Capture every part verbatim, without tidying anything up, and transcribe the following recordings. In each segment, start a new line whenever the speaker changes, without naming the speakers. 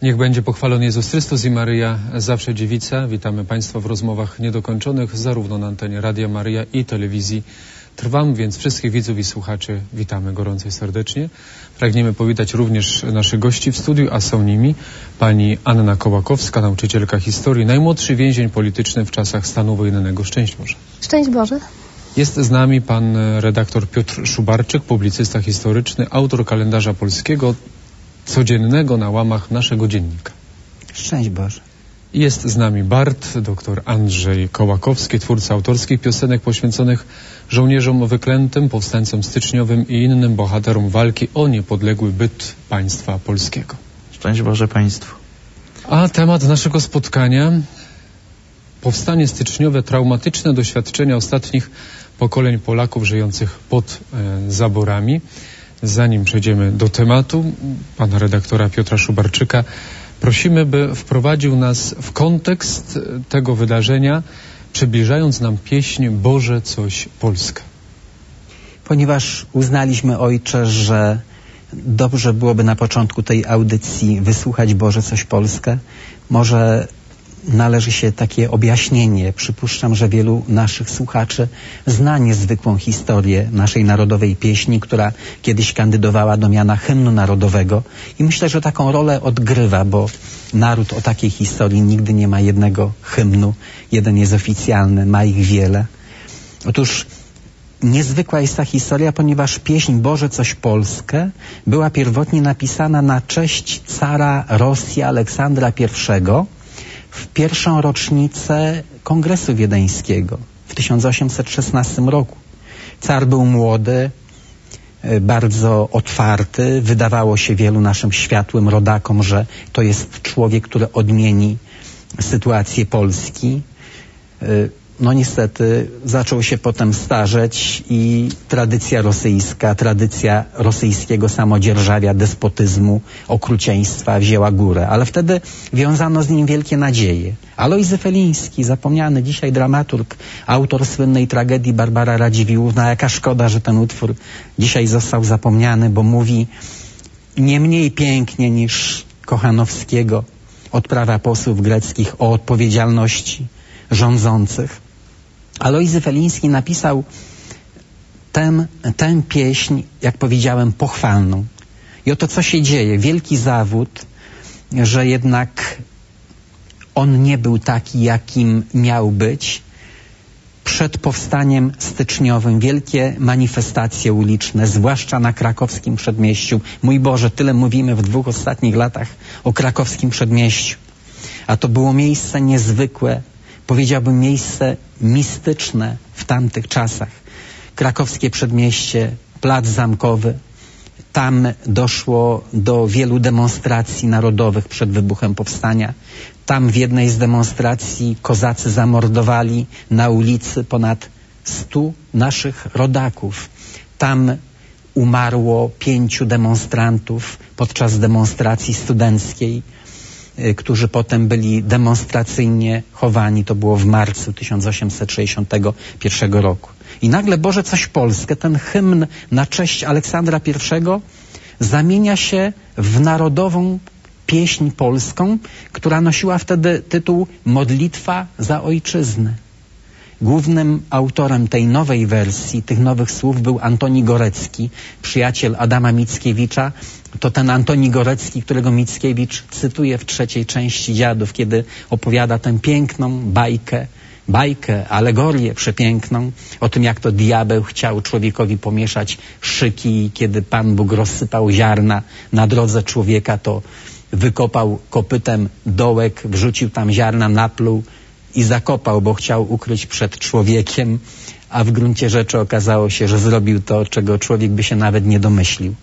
Niech będzie pochwalony Jezus Chrystus i Maryja, zawsze dziewica. Witamy Państwa w rozmowach niedokończonych, zarówno na antenie Radia Maryja i telewizji Trwam, więc wszystkich widzów i słuchaczy witamy gorąco i serdecznie. Pragniemy powitać również naszych gości w studiu, a są nimi pani Anna Kołakowska, nauczycielka historii, najmłodszy więzień polityczny w czasach stanu wojennego. Szczęść Boże.
Szczęść Boże.
Jest z nami pan redaktor Piotr Szubarczyk, publicysta historyczny, autor kalendarza polskiego, codziennego na łamach naszego dziennika.
Szczęść Boże.
Jest z nami Bart, dr Andrzej Kołakowski, twórca autorskich piosenek poświęconych żołnierzom wyklętym, powstańcom styczniowym i innym bohaterom walki o niepodległy byt państwa polskiego.
Szczęść Boże Państwu.
A temat naszego spotkania: powstanie styczniowe, traumatyczne doświadczenia ostatnich pokoleń Polaków żyjących pod e, zaborami. Zanim przejdziemy do tematu, pana redaktora Piotra Szubarczyka prosimy, by wprowadził nas w kontekst tego wydarzenia, przybliżając nam pieśń Boże coś Polska.
Ponieważ uznaliśmy, Ojcze, że dobrze byłoby na początku tej audycji wysłuchać Boże coś Polska, może należy się takie objaśnienie. Przypuszczam, że wielu naszych słuchaczy zna niezwykłą historię naszej narodowej pieśni, która kiedyś kandydowała do miana hymnu narodowego i myślę, że taką rolę odgrywa, bo naród o takiej historii nigdy nie ma jednego hymnu. Jeden jest oficjalny, ma ich wiele. Otóż niezwykła jest ta historia, ponieważ pieśń Boże coś Polskę była pierwotnie napisana na cześć cara Rosji Aleksandra Pierwszego w pierwszą rocznicę Kongresu Wiedeńskiego w tysiąc osiemset szesnastym roku. Car był młody, bardzo otwarty. Wydawało się wielu naszym światłym rodakom, że to jest człowiek, który odmieni sytuację Polski. No niestety zaczął się potem starzeć i tradycja rosyjska, tradycja rosyjskiego samodzierżawia, despotyzmu, okrucieństwa wzięła górę. Ale wtedy wiązano z nim wielkie nadzieje. Alojzy Feliński, zapomniany dzisiaj dramaturg, autor słynnej tragedii Barbara Radziwiłłówna. Jaka szkoda, że ten utwór dzisiaj został zapomniany, bo mówi nie mniej pięknie niż Kochanowskiego Odprawa posłów greckich o odpowiedzialności rządzących. Alojzy Feliński napisał tę, tę pieśń, jak powiedziałem, pochwalną. I oto co się dzieje. Wielki zawód, że jednak on nie był taki, jakim miał być. Przed powstaniem styczniowym wielkie manifestacje uliczne, zwłaszcza na krakowskim przedmieściu. Mój Boże, tyle mówimy w dwóch ostatnich latach o krakowskim przedmieściu. A to było miejsce niezwykłe, powiedziałbym miejsce mistyczne w tamtych czasach. Krakowskie przedmieście, plac Zamkowy. Tam doszło do wielu demonstracji narodowych przed wybuchem powstania. Tam w jednej z demonstracji kozacy zamordowali na ulicy ponad stu naszych rodaków. Tam umarło pięciu demonstrantów podczas demonstracji studenckiej, którzy potem byli demonstracyjnie chowani. To było w marcu tysiąc osiemset sześćdziesiątego pierwszego roku. I nagle Boże coś Polskę, ten hymn na cześć Aleksandra Pierwszego, zamienia się w narodową pieśń polską, która nosiła wtedy tytuł Modlitwa za Ojczyznę. Głównym autorem tej nowej wersji, tych nowych słów był Antoni Gorecki, przyjaciel Adama Mickiewicza. To ten Antoni Gorecki, którego Mickiewicz cytuje w trzeciej części Dziadów, kiedy opowiada tę piękną bajkę, bajkę, alegorię przepiękną o tym, jak to diabeł chciał człowiekowi pomieszać szyki i kiedy Pan Bóg rozsypał ziarna na drodze człowieka, to wykopał kopytem dołek, wrzucił tam ziarna, napluł i zakopał, bo chciał ukryć przed człowiekiem, a w gruncie rzeczy okazało się, że zrobił to, czego człowiek by się nawet nie domyślił.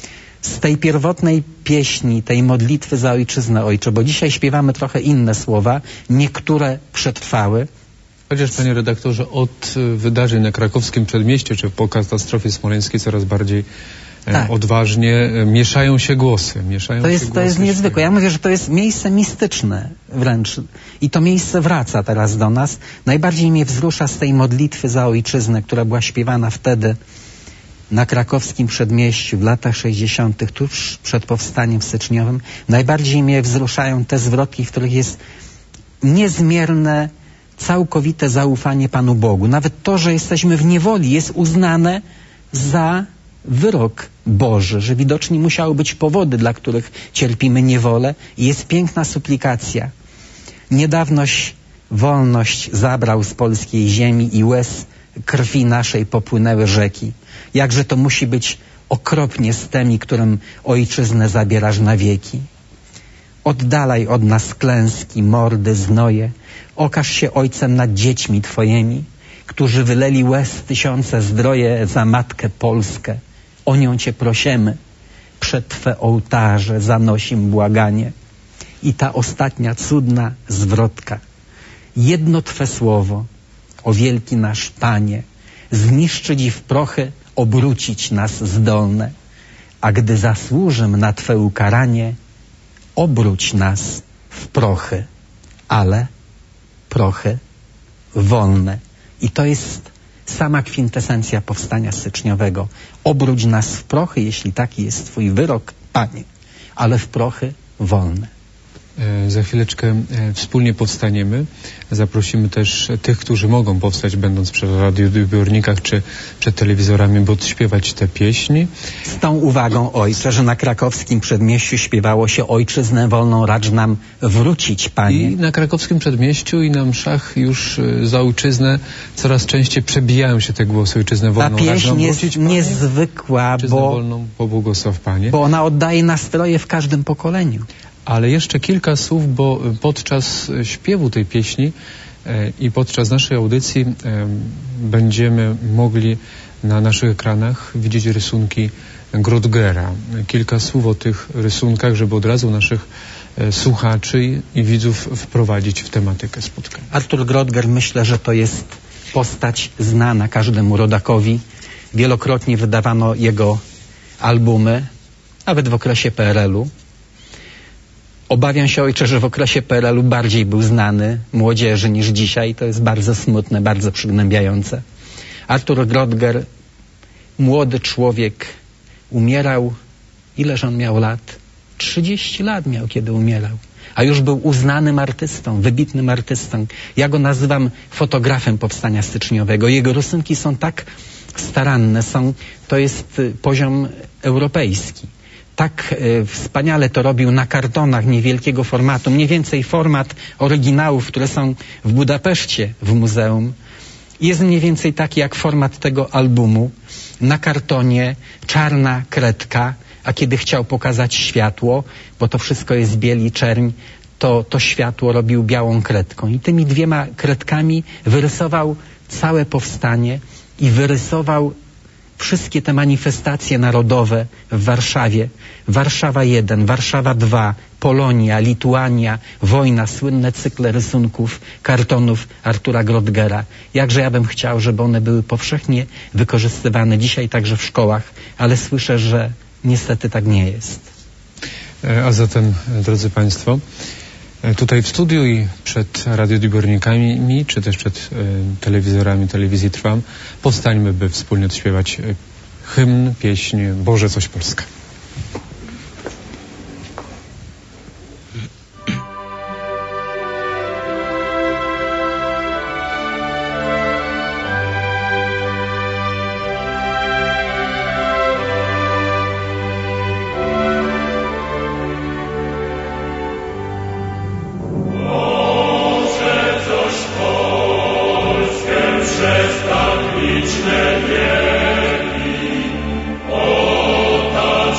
Z tej pierwotnej pieśni, tej modlitwy za Ojczyznę, Ojcze, bo dzisiaj śpiewamy trochę inne słowa, niektóre przetrwały.
Chociaż, panie redaktorze, od wydarzeń na krakowskim przedmieściu, czy po katastrofie smoleńskiej coraz bardziej tak. odważnie mieszają się głosy. Mieszają
to jest,
się
to
głosy
jest niezwykłe. Ja mówię, że to jest miejsce mistyczne wręcz. I to miejsce wraca teraz do nas. Najbardziej mnie wzrusza z tej modlitwy za Ojczyznę, która była śpiewana wtedy na krakowskim Przedmieściu w latach sześćdziesiątych, tuż przed powstaniem styczniowym, najbardziej mnie wzruszają te zwrotki, w których jest niezmierne, całkowite zaufanie Panu Bogu. Nawet to, że jesteśmy w niewoli, jest uznane za wyrok Boży, że widocznie musiały być powody, dla których cierpimy niewolę, i jest piękna suplikacja. Niedawnoś wolność zabrał z polskiej ziemi i łez krwi naszej popłynęły rzeki. Jakże to musi być okropnie z tymi, którym ojczyznę zabierasz na wieki. Oddalaj od nas klęski, mordy, znoje. Okaż się ojcem nad dziećmi Twoimi, którzy wyleli łez tysiące zdroje za matkę Polskę. O nią Cię prosimy. Przed Twe ołtarze zanosim błaganie. I ta ostatnia cudna zwrotka. Jedno Twe słowo, o wielki nasz Panie, zniszczyć i w prochy obrócić nas zdolne. A gdy zasłużymy na Twe ukaranie, obróć nas w prochy, ale prochy wolne. I to jest sama kwintesencja powstania styczniowego. Obróć nas w prochy, jeśli taki jest Twój wyrok, Panie, ale w prochy wolne.
Za chwileczkę wspólnie powstaniemy. Zaprosimy też tych, którzy mogą powstać, będąc przy radioodbiornikach czy przed telewizorami, by odśpiewać tę pieśń.
Z tą uwagą, Ojcze, że na krakowskim Przedmieściu śpiewało się Ojczyznę wolną racz nam wrócić, Panie.
I na krakowskim Przedmieściu i na mszach już za Ojczyznę coraz częściej przebijają się te głosy. Ojczyznę wolną
racz nam
wrócić,
Panie. Ta pieśń jest niezwykła,
Ojczyznę
bo,
wolną pobłogosław, Panie.
bo ona oddaje nastroje w każdym pokoleniu.
Ale jeszcze kilka słów, bo podczas śpiewu tej pieśni e, i podczas naszej audycji e, będziemy mogli na naszych ekranach widzieć rysunki Grodgera. Kilka słów o tych rysunkach, żeby od razu naszych e, słuchaczy i widzów wprowadzić w tematykę spotkania.
Artur Grodger, myślę, że to jest postać znana każdemu rodakowi. Wielokrotnie wydawano jego albumy, nawet w okresie P R L u. Obawiam się, Ojcze, że w okresie P R L u bardziej był znany młodzieży niż dzisiaj. To jest bardzo smutne, bardzo przygnębiające. Artur Grodger, młody człowiek, umierał. Ileż on miał lat? trzydzieści lat miał, kiedy umierał. A już był uznanym artystą, wybitnym artystą. Ja go nazywam fotografem powstania styczniowego. Jego rysunki są tak staranne, są, to jest poziom europejski. Tak e, wspaniale to robił na kartonach niewielkiego formatu, mniej więcej format oryginałów, które są w Budapeszcie w muzeum. Jest mniej więcej taki jak format tego albumu. Na kartonie czarna kredka, a kiedy chciał pokazać światło, bo to wszystko jest biel i czerń, to to światło robił białą kredką. I tymi dwiema kredkami wyrysował całe powstanie i wyrysował wszystkie te manifestacje narodowe w Warszawie. Warszawa jeden, Warszawa dwa, Polonia, Lituania, wojna, słynne cykle rysunków, kartonów Artura Grodgera. Jakże ja bym chciał, żeby one były powszechnie wykorzystywane dzisiaj także w szkołach, ale słyszę, że niestety tak nie jest.
A zatem, drodzy Państwo, tutaj w studiu i przed radioodbiornikami, czy też przed e, telewizorami telewizji Trwam, powstańmy, by wspólnie odśpiewać e, hymn, pieśń Boże coś Polska.
Liczne wieki, o tak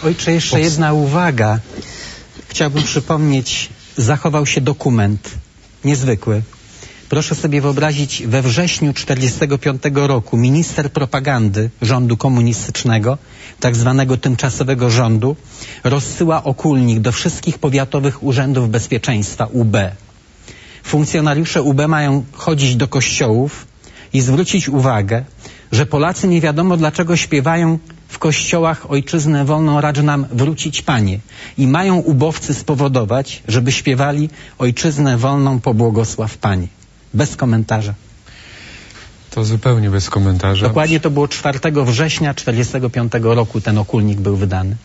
Ojcze, jeszcze jedna uwaga. Chciałbym przypomnieć, zachował się dokument niezwykły. Proszę sobie wyobrazić, we wrześniu tysiąc dziewięćset czterdziestego piątego roku minister propagandy rządu komunistycznego, tak zwanego tymczasowego rządu, rozsyła okulnik do wszystkich powiatowych urzędów bezpieczeństwa U B. Funkcjonariusze U B mają chodzić do kościołów i zwrócić uwagę, że Polacy nie wiadomo dlaczego śpiewają w kościołach Ojczyznę wolną racz nam wrócić Panie. I mają ubowcy spowodować, żeby śpiewali Ojczyznę wolną pobłogosław Panie. Bez komentarza.
To zupełnie bez komentarza.
Dokładnie to było czwartego września tysiąc dziewięćset czterdziestego piątego roku ten okulnik był wydany.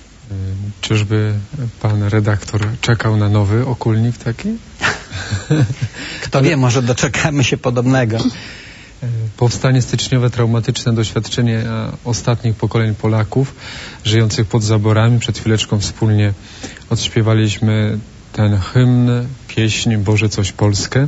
Czyżby pan redaktor czekał na nowy okulnik taki?
Kto wie, może doczekamy się podobnego.
Powstanie styczniowe, traumatyczne doświadczenie ostatnich pokoleń Polaków żyjących pod zaborami. Przed chwileczką wspólnie odśpiewaliśmy ten hymn, pieśń Boże coś Polskę.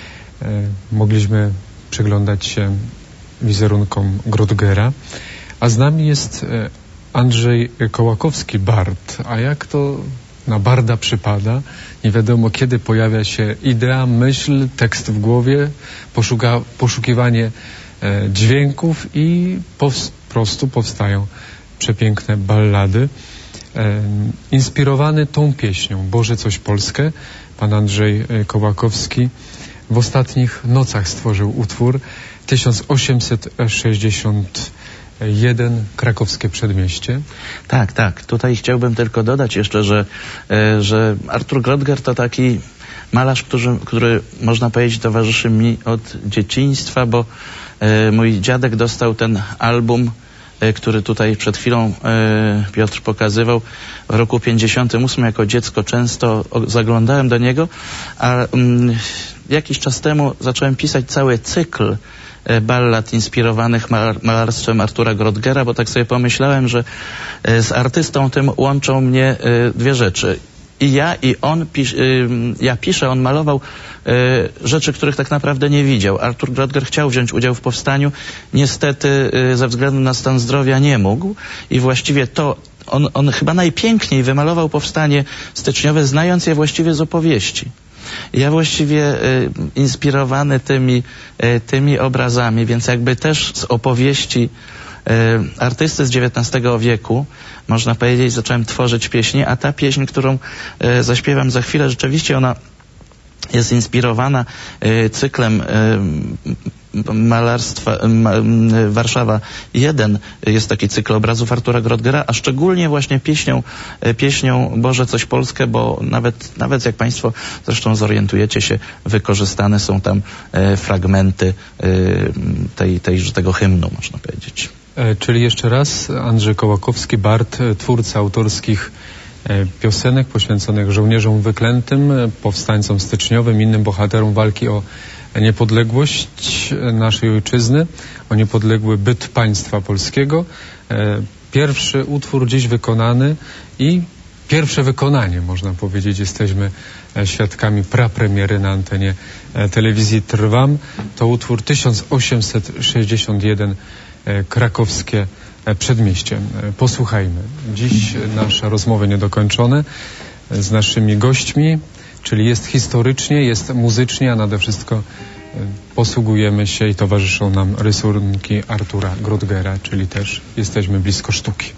Mogliśmy przyglądać się wizerunkom Grottgera. A z nami jest Andrzej Kołakowski, bard. A jak to na barda przypada? Nie wiadomo, kiedy pojawia się idea, myśl, tekst w głowie, poszuka, poszukiwanie e, dźwięków i po prostu powstają przepiękne ballady. E, inspirowany tą pieśnią Boże coś Polskę, pan Andrzej Kołakowski w ostatnich nocach stworzył utwór tysiąc osiemset sześćdziesiąt jeden, Krakowskie Przedmieście.
Tak, tak. Tutaj chciałbym tylko dodać jeszcze, że, e, że Artur Grottger to taki malarz, który, który można powiedzieć towarzyszy mi od dzieciństwa, bo e, mój dziadek dostał ten album, e, który tutaj przed chwilą e, Piotr pokazywał, w roku pięćdziesiątym ósmym jako dziecko często zaglądałem do niego, a mm, jakiś czas temu zacząłem pisać cały cykl ballad inspirowanych malarstwem Artura Grottgera, bo tak sobie pomyślałem, że z artystą tym łączą mnie dwie rzeczy. I ja, i on, pis ja piszę, on malował rzeczy, których tak naprawdę nie widział. Artur Grottger chciał wziąć udział w powstaniu, niestety ze względu na stan zdrowia nie mógł i właściwie to on, on chyba najpiękniej wymalował powstanie styczniowe, znając je właściwie z opowieści. Ja właściwie y, inspirowany tymi, y, tymi obrazami, więc jakby też z opowieści y, artysty z dziewiętnastego wieku, można powiedzieć, zacząłem tworzyć pieśni, a ta pieśń, którą y, zaśpiewam za chwilę, rzeczywiście ona jest inspirowana y, cyklem y, malarstwa ma, Warszawa jeden, jest taki cykl obrazów Artura Grottgera, a szczególnie właśnie pieśnią, pieśnią Boże coś Polskę, bo nawet, nawet jak Państwo zresztą zorientujecie się, wykorzystane są tam e, fragmenty e, tej, tej, tego hymnu, można powiedzieć.
E, czyli jeszcze raz Andrzej Kołakowski, bard, twórca autorskich e, piosenek poświęconych żołnierzom wyklętym, powstańcom styczniowym, innym bohaterom walki o niepodległość naszej ojczyzny, o niepodległy byt państwa polskiego. Pierwszy utwór dziś wykonany i pierwsze wykonanie, można powiedzieć, jesteśmy świadkami prapremiery na antenie telewizji Trwam. To utwór tysiąc osiemset sześćdziesiąt jeden, Krakowskie Przedmieście. Posłuchajmy. Dziś nasze rozmowy niedokończone z naszymi gośćmi, czyli jest historycznie, jest muzycznie, a nade wszystko posługujemy się i towarzyszą nam rysunki Artura Grottgera, czyli też jesteśmy blisko sztuki.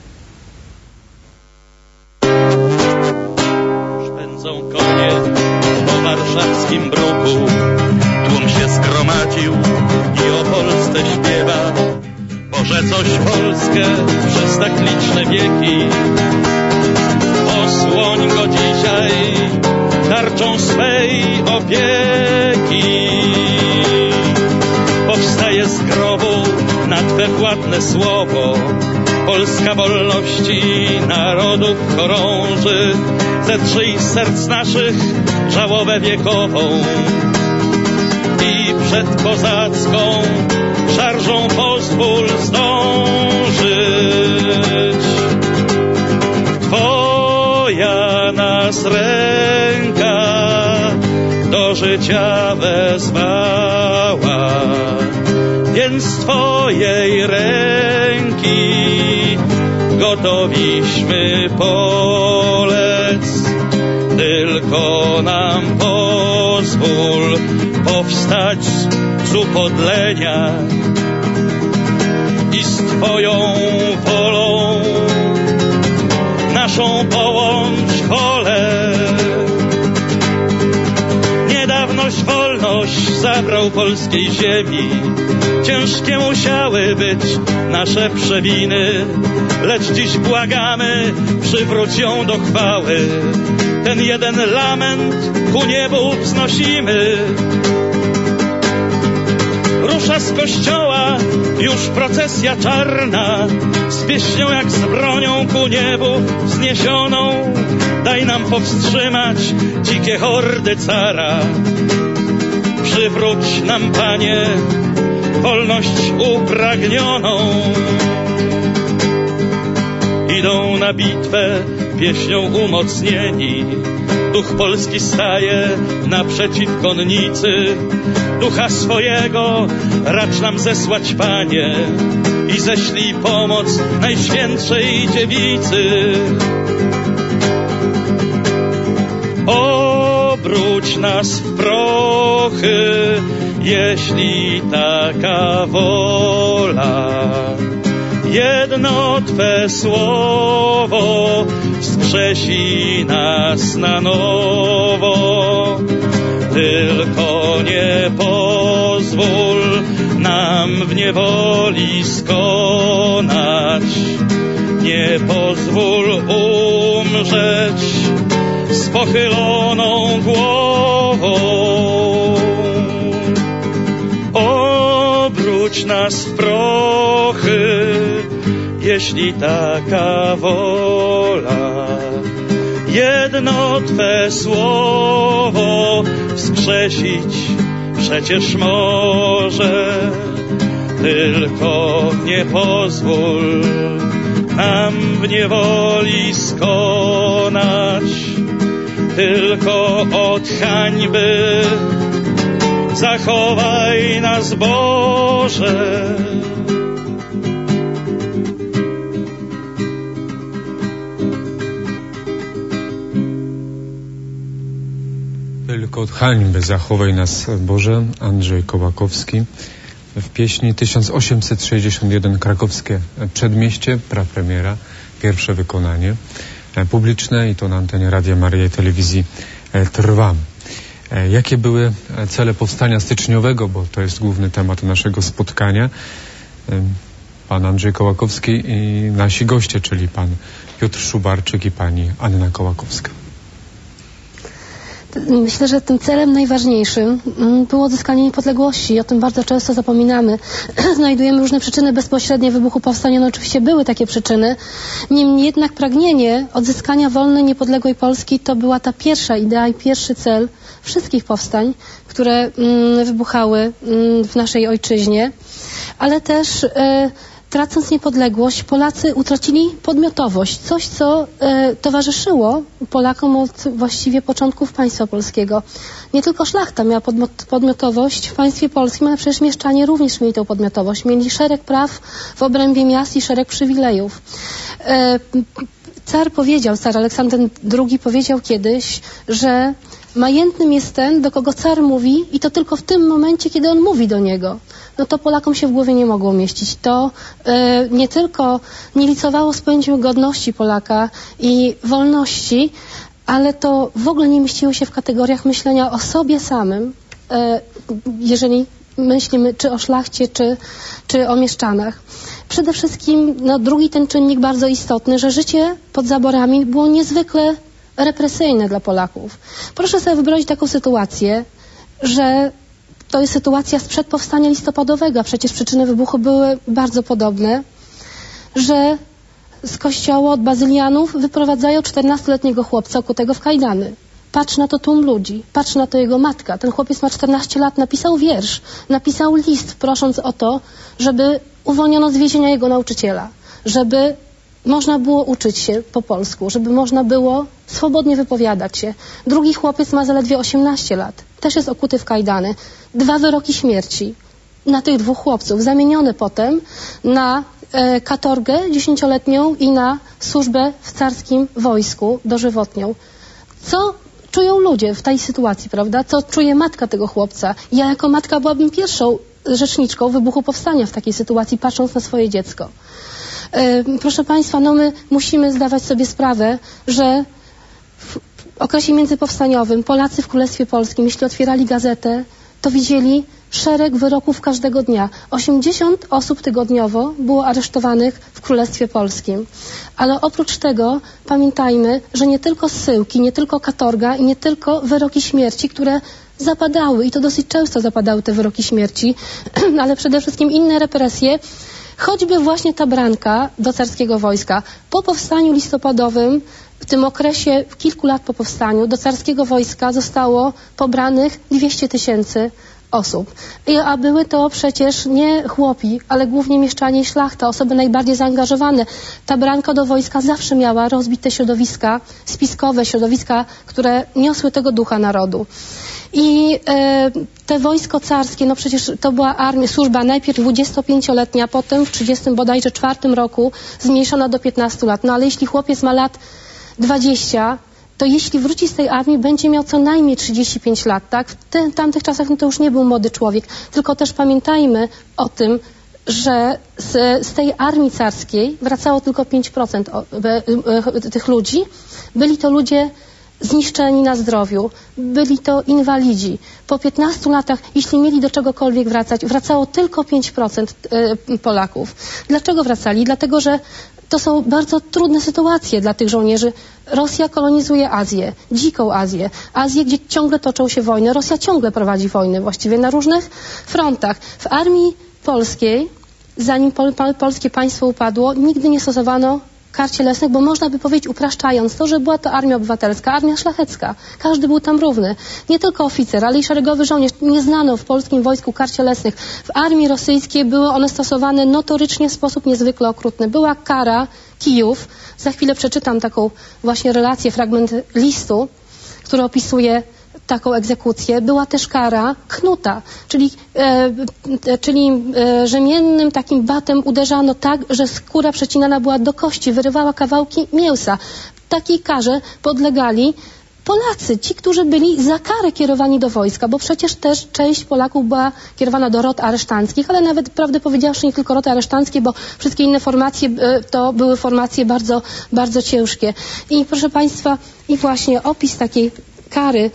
Pędzą konie po warszawskim bruku, tłum się zgromadził i o Polsce śpiewa. Boże coś Polskę przez tak liczne wieki, osłoń go dzisiaj tarczą swej opieki. Powstaje z grobu na Twe władne słowo, Polska wolności narodów chorąży, zetrzyj z serc naszych żałobę wiekową i przed kozacką szarżą pozwól zdążyć. Twoja nas ręka do życia wezwała, więc z Twojej ręki gotowiśmy polec. Tylko nam pozwól powstać z upodlenia i z Twoją wolą naszą połącz wolę. Niedawność wolność zabrał polskiej ziemi. Ciężkie musiały być nasze przewiny, lecz dziś błagamy, przywróć ją do chwały. Ten jeden lament ku niebu wznosimy. Rusza z kościoła już procesja czarna, z pieśnią jak z bronią ku niebu wzniesioną. Daj nam powstrzymać dzikie hordy cara. Przywróć nam, Panie, wolność upragnioną. Idą na bitwę pieśnią umocnieni. Duch polski staje naprzeciw konnicy. Ducha swojego racz nam zesłać, Panie, i ześlij pomoc Najświętszej Dziewicy. Obróć nas w prochy, jeśli taka wola. Jedno Twe słowo wskrzesi nas na nowo. Tylko nie pozwól nam w niewoli skonać. Nie pozwól umrzeć z pochyloną głową. Obróć nas w prochy, jeśli taka wola. Jedno Twe słowo wskrzesić przecież może. Tylko nie pozwól nam w niewoli skonać. Tylko od hańby zachowaj nas, Boże.
Tylko od hańby zachowaj nas, Boże. Andrzej Kołakowski w pieśni tysiąc osiemset sześćdziesiąt jeden Krakowskie Przedmieście, prapremiera, pierwsze wykonanie publiczne i to na antenie Radia Maryja i Telewizji Trwam. Jakie były cele powstania styczniowego, bo to jest główny temat naszego spotkania? Pan Andrzej Kołakowski i nasi goście, czyli pan Piotr Szubarczyk i pani Anna Kołakowska.
Myślę, że tym celem najważniejszym było odzyskanie niepodległości i o tym bardzo często zapominamy. Znajdujemy różne przyczyny bezpośrednie wybuchu powstania. No oczywiście były takie przyczyny. Niemniej jednak pragnienie odzyskania wolnej, niepodległej Polski to była ta pierwsza idea i pierwszy cel wszystkich powstań, które mm, wybuchały mm, w naszej ojczyźnie. Ale też e, tracąc niepodległość, Polacy utracili podmiotowość. Coś, co e, towarzyszyło Polakom od właściwie początków państwa polskiego. Nie tylko szlachta miała podmiotowość w państwie polskim, ale przecież mieszczanie również mieli tę podmiotowość. Mieli szereg praw w obrębie miast i szereg przywilejów. E, car powiedział, car Aleksander drugi powiedział kiedyś, że majętnym jest ten, do kogo car mówi i to tylko w tym momencie, kiedy on mówi do niego. No to Polakom się w głowie nie mogło mieścić. To y, nie tylko nie licowało z pojęciem godności Polaka i wolności, ale to w ogóle nie mieściło się w kategoriach myślenia o sobie samym, y, jeżeli myślimy czy o szlachcie, czy, czy o mieszczanach. Przede wszystkim no, drugi ten czynnik bardzo istotny, że życie pod zaborami było niezwykle represyjne dla Polaków. Proszę sobie wyobrazić taką sytuację, że to jest sytuacja sprzed powstania listopadowego, a przecież przyczyny wybuchu były bardzo podobne, że z kościoła od bazylianów wyprowadzają czternastoletniego chłopca okutego w kajdany. Patrz na to tłum ludzi, patrz na to jego matka. Ten chłopiec ma czternaście lat, napisał wiersz, napisał list prosząc o to, żeby uwolniono z więzienia jego nauczyciela, żeby można było uczyć się po polsku, żeby można było swobodnie wypowiadać się. Drugi chłopiec ma zaledwie osiemnaście lat, też jest okuty w kajdany. Dwa wyroki śmierci na tych dwóch chłopców, zamienione potem na e, katorgę dziesięcioletnią i na służbę w carskim wojsku dożywotnią. Co czują ludzie w tej sytuacji, prawda? Co czuje matka tego chłopca? Ja jako matka byłabym pierwszą rzeczniczką wybuchu powstania w takiej sytuacji, patrząc na swoje dziecko. E, proszę Państwa, no my musimy zdawać sobie sprawę, że w okresie międzypowstaniowym Polacy w Królestwie Polskim, jeśli otwierali gazetę, to widzieli szereg wyroków każdego dnia. osiemdziesiąt osób tygodniowo było aresztowanych w Królestwie Polskim. Ale oprócz tego pamiętajmy, że nie tylko zsyłki, nie tylko katorga i nie tylko wyroki śmierci, które zapadały, i to dosyć często zapadały te wyroki śmierci, ale przede wszystkim inne represje, choćby właśnie ta branka do carskiego wojska. Po powstaniu listopadowym, w tym okresie kilku lat po powstaniu, do carskiego wojska zostało pobranych dwieście tysięcy osób. I, a były to przecież nie chłopi, ale głównie mieszczanie i szlachta, osoby najbardziej zaangażowane. Ta branka do wojska zawsze miała rozbić te środowiska spiskowe, środowiska, które niosły tego ducha narodu. I e, te wojsko carskie, no przecież to była armia, służba najpierw dwudziestopięcioletnia, potem w trzydziestym bodajże czwartym roku zmniejszona do piętnastu lat. No ale jeśli chłopiec ma lat dwadzieścia, to jeśli wróci z tej armii, będzie miał co najmniej trzydzieści pięć lat, tak? W te, tamtych czasach no to już nie był młody człowiek, tylko też pamiętajmy o tym, że z, z tej armii carskiej wracało tylko pięć procent o, e, e, tych ludzi. Byli to ludzie zniszczeni na zdrowiu, byli to inwalidzi. Po piętnastu latach, jeśli mieli do czegokolwiek wracać, wracało tylko pięć procent e, Polaków. Dlaczego wracali? Dlatego, że to są bardzo trudne sytuacje dla tych żołnierzy. Rosja kolonizuje Azję, dziką Azję. Azję, gdzie ciągle toczą się wojny. Rosja ciągle prowadzi wojny właściwie na różnych frontach. W armii polskiej, zanim pol, pol, polskie państwo upadło, nigdy nie stosowano kar cielesnych, bo można by powiedzieć, upraszczając to, że była to armia obywatelska, armia szlachecka. Każdy był tam równy. Nie tylko oficer, ale i szeregowy żołnierz. Nie znano w polskim wojsku kar cielesnych. W armii rosyjskiej były one stosowane notorycznie w sposób niezwykle okrutny. Była kara Kijów. Za chwilę przeczytam taką właśnie relację, fragment listu, który opisuje taką egzekucję. Była też kara knuta, czyli, e, e, czyli e, rzemiennym takim batem uderzano tak, że skóra przecinana była do kości, wyrywała kawałki mięsa. Takiej karze podlegali Polacy, ci, którzy byli za karę kierowani do wojska, bo przecież też część Polaków była kierowana do rot aresztanckich, ale nawet, prawdę powiedziawszy, nie tylko roty aresztanckie, bo wszystkie inne formacje e, to były formacje bardzo, bardzo ciężkie. I proszę Państwa, i właśnie opis takiej kary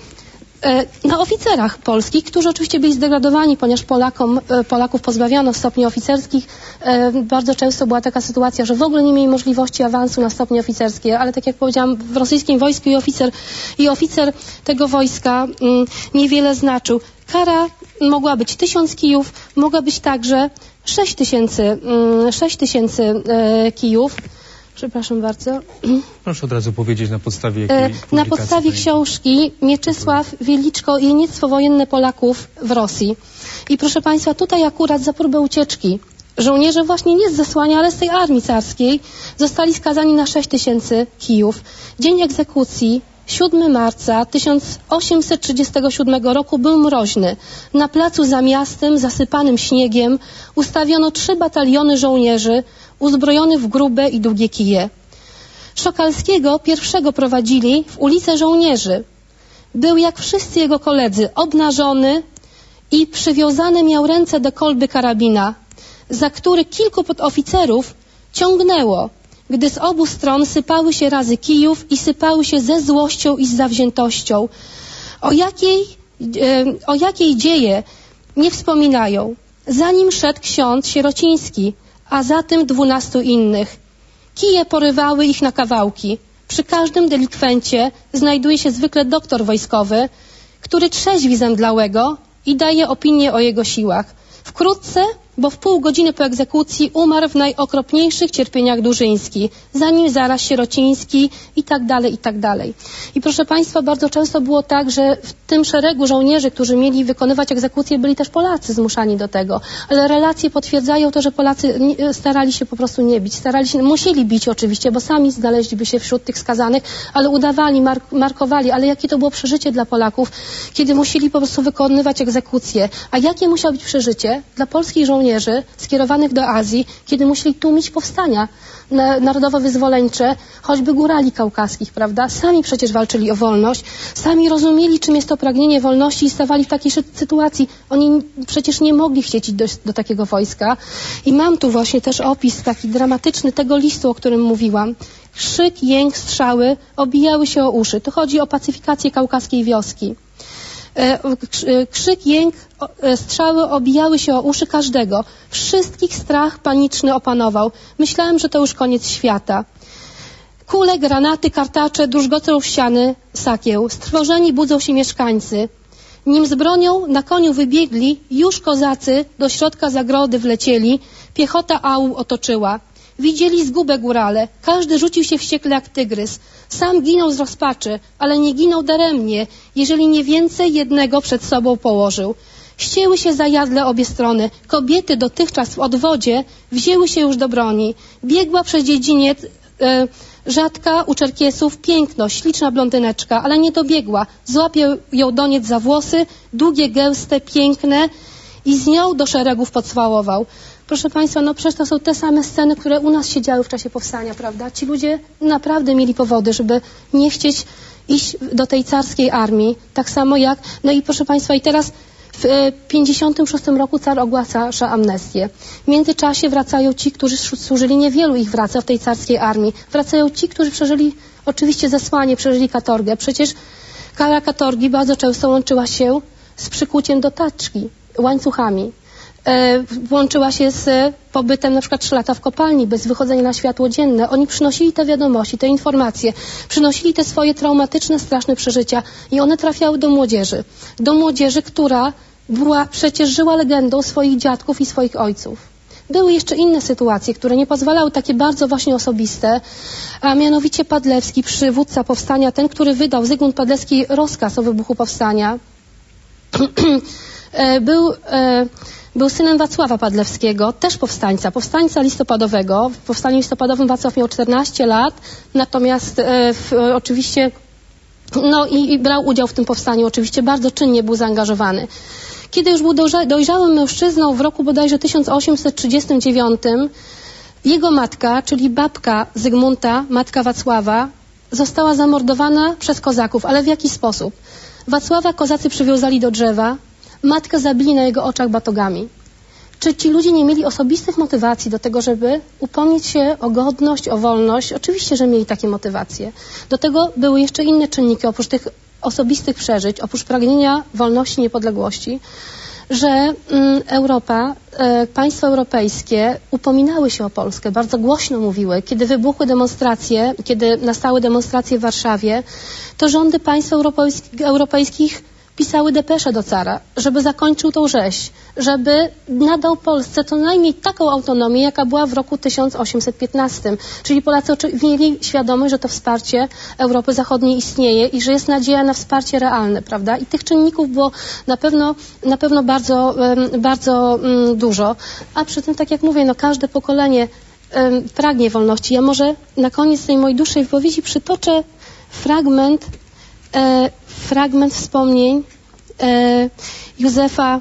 na oficerach polskich, którzy oczywiście byli zdegradowani, ponieważ Polakom, Polaków pozbawiono stopni oficerskich. Bardzo często była taka sytuacja, że w ogóle nie mieli możliwości awansu na stopnie oficerskie, ale tak jak powiedziałam, w rosyjskim wojsku i oficer, i oficer tego wojska niewiele znaczył. Kara mogła być tysiąc kijów, mogła być także sześć tysięcy, sześć tysięcy kijów. Przepraszam bardzo.
Proszę od razu powiedzieć, na podstawie jakiej publikacji.
Na podstawie książki Mieczysław Wieliczko i Jeniectwo wojenne Polaków w Rosji. I proszę Państwa, tutaj akurat za próbę ucieczki żołnierze właśnie nie z zesłania, ale z tej armii carskiej zostali skazani na sześć tysięcy kijów. Dzień egzekucji, siódmego marca tysiąc osiemset trzydziestego siódmego roku, był mroźny. Na placu za miastem, zasypanym śniegiem, ustawiono trzy bataliony żołnierzy uzbrojonych w grube i długie kije. Szokalskiego pierwszego prowadzili w ulicę żołnierzy. Był jak wszyscy jego koledzy obnażony i przywiązane miał ręce do kolby karabina, za który kilku podoficerów ciągnęło, gdy z obu stron sypały się razy kijów i sypały się ze złością i z zawziętością. O jakiej, e, o jakiej dzieje nie wspominają. Za nim szedł ksiądz Sierociński, a za tym dwunastu innych. Kije porywały ich na kawałki. Przy każdym delikwencie znajduje się zwykle doktor wojskowy, który trzeźwi zemdlałego i daje opinię o jego siłach. Wkrótce, bo w pół godziny po egzekucji umarł w najokropniejszych cierpieniach Durzyński, za nim zaraz Sierociński i tak dalej, i tak dalej. I proszę Państwa, bardzo często było tak, że w tym szeregu żołnierzy, którzy mieli wykonywać egzekucję, byli też Polacy zmuszani do tego. Ale relacje potwierdzają to, że Polacy starali się po prostu nie bić. Starali się, musieli bić oczywiście, bo sami znaleźliby się wśród tych skazanych, ale udawali, mark markowali. Ale jakie to było przeżycie dla Polaków, kiedy musieli po prostu wykonywać egzekucję. A jakie musiało być przeżycie dla polskich żołnierzy, żołnierzy skierowanych do Azji, kiedy musieli tłumić powstania narodowo-wyzwoleńcze, choćby górali kaukaskich, prawda? Sami przecież walczyli o wolność, sami rozumieli, czym jest to pragnienie wolności i stawali w takiej sytuacji. Oni przecież nie mogli chcieć iść do, do takiego wojska. I mam tu właśnie też opis taki dramatyczny tego listu, o którym mówiłam. Krzyk, jęk, strzały obijały się o uszy. Tu chodzi o pacyfikację kaukaskiej wioski. Krzyk, jęk, strzały obijały się o uszy każdego. Wszystkich strach paniczny opanował. Myślałem, że to już koniec świata. Kule, granaty, kartacze druzgocą w ściany sakieł. Strwożeni budzą się mieszkańcy. Nim z bronią na koniu wybiegli, już kozacy do środka zagrody wlecieli. Piechota aul otoczyła. Widzieli zgubę górale. Każdy rzucił się wściekle jak tygrys. Sam ginął z rozpaczy, ale nie ginął daremnie, jeżeli nie więcej jednego przed sobą położył. Ścięły się zajadle obie strony. Kobiety dotychczas w odwodzie wzięły się już do broni. Biegła przez dziedziniec e, rzadka u Czerkiesów piękno, śliczna blondyneczka, ale nie dobiegła. Złapiał ją doniec za włosy, długie, gęste, piękne i z nią do szeregów pocwałował. Proszę Państwa, no przecież to są te same sceny, które u nas się działy w czasie powstania, prawda? Ci ludzie naprawdę mieli powody, żeby nie chcieć iść do tej carskiej armii, tak samo jak, no i proszę Państwa, i teraz w pięćdziesiątym szóstym roku car ogłasza amnestię. W międzyczasie wracają ci, którzy służyli, niewielu ich wraca w tej carskiej armii. Wracają ci, którzy przeżyli oczywiście zesłanie, przeżyli katorgę. Przecież kara katorgi bardzo często łączyła się z przykuciem do taczki, łańcuchami. Łączyła się z pobytem na przykład trzy lata w kopalni bez wychodzenia na światło dzienne. Oni przynosili te wiadomości, te informacje, przynosili te swoje traumatyczne, straszne przeżycia i one trafiały do młodzieży. Do młodzieży, która była, przecież żyła legendą swoich dziadków i swoich ojców. Były jeszcze inne sytuacje, które nie pozwalały, takie bardzo właśnie osobiste, a mianowicie Padlewski, przywódca powstania, ten, który wydał, Zygmunt Padlewski, rozkaz o wybuchu powstania, był... Był synem Wacława Padlewskiego, też powstańca, powstańca listopadowego. W powstaniu listopadowym Wacław miał czternaście lat, natomiast e, w, oczywiście, no i, i brał udział w tym powstaniu, oczywiście bardzo czynnie był zaangażowany. Kiedy już był dojrzałym mężczyzną w roku bodajże tysiąc osiemset trzydziestym dziewiątym, jego matka, czyli babka Zygmunta, matka Wacława, została zamordowana przez kozaków, ale w jaki sposób? Wacława kozacy przywiązali do drzewa, matkę zabili na jego oczach batogami. Czy ci ludzie nie mieli osobistych motywacji do tego, żeby upomnieć się o godność, o wolność? Oczywiście, że mieli takie motywacje. Do tego były jeszcze inne czynniki, oprócz tych osobistych przeżyć, oprócz pragnienia wolności, niepodległości, że mm, Europa, e, państwa europejskie upominały się o Polskę, bardzo głośno mówiły. Kiedy wybuchły demonstracje, kiedy nastały demonstracje w Warszawie, to rządy państw europejskich, europejskich pisały depesze do cara, żeby zakończył tą rzeź, żeby nadał Polsce co najmniej taką autonomię, jaka była w roku tysiąc osiemset piętnastym. Czyli Polacy mieli świadomość, że to wsparcie Europy Zachodniej istnieje i że jest nadzieja na wsparcie realne, prawda? I tych czynników było na pewno, na pewno bardzo, bardzo dużo. A przy tym, tak jak mówię, no każde pokolenie pragnie wolności. Ja może na koniec tej mojej dłuższej wypowiedzi przytoczę fragment E, fragment wspomnień e, Józefa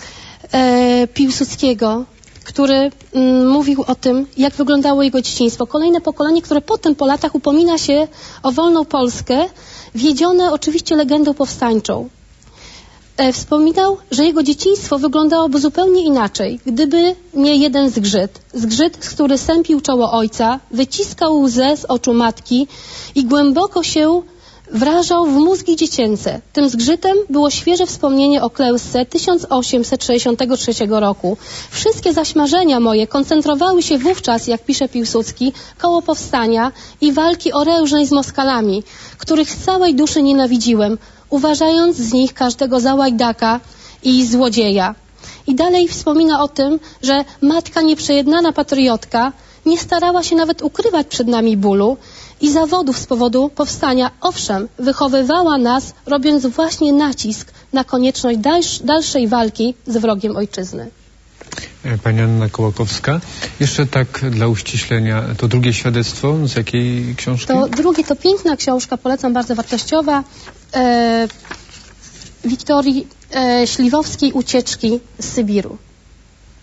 e, Piłsudskiego, który m, mówił o tym, jak wyglądało jego dzieciństwo. Kolejne pokolenie, które potem po latach upomina się o wolną Polskę, wiedzione oczywiście legendą powstańczą. E, wspominał, że jego dzieciństwo wyglądałoby zupełnie inaczej, gdyby nie jeden zgrzyt. Zgrzyt, który sępił czoło ojca, wyciskał łzę z oczu matki i głęboko się wrażał w mózgi dziecięce. Tym zgrzytem było świeże wspomnienie o klęsce tysiąc osiemset sześćdziesiątego trzeciego roku. Wszystkie zaś marzenia moje koncentrowały się wówczas, jak pisze Piłsudski, koło powstania i walki orężnej z Moskalami, których z całej duszy nienawidziłem, uważając z nich każdego za łajdaka i złodzieja. I dalej wspomina o tym, że matka nieprzejednana patriotka nie starała się nawet ukrywać przed nami bólu i zawodów z powodu powstania. Owszem, wychowywała nas, robiąc właśnie nacisk na konieczność dalsz, dalszej walki z wrogiem ojczyzny.
Pani Anna Kołakowska. Jeszcze tak dla uściślenia, to drugie świadectwo z jakiej książki?
To drugie to piękna książka, polecam, bardzo wartościowa. E, Wiktorii e, Śliwowskiej, Ucieczki z Sybiru.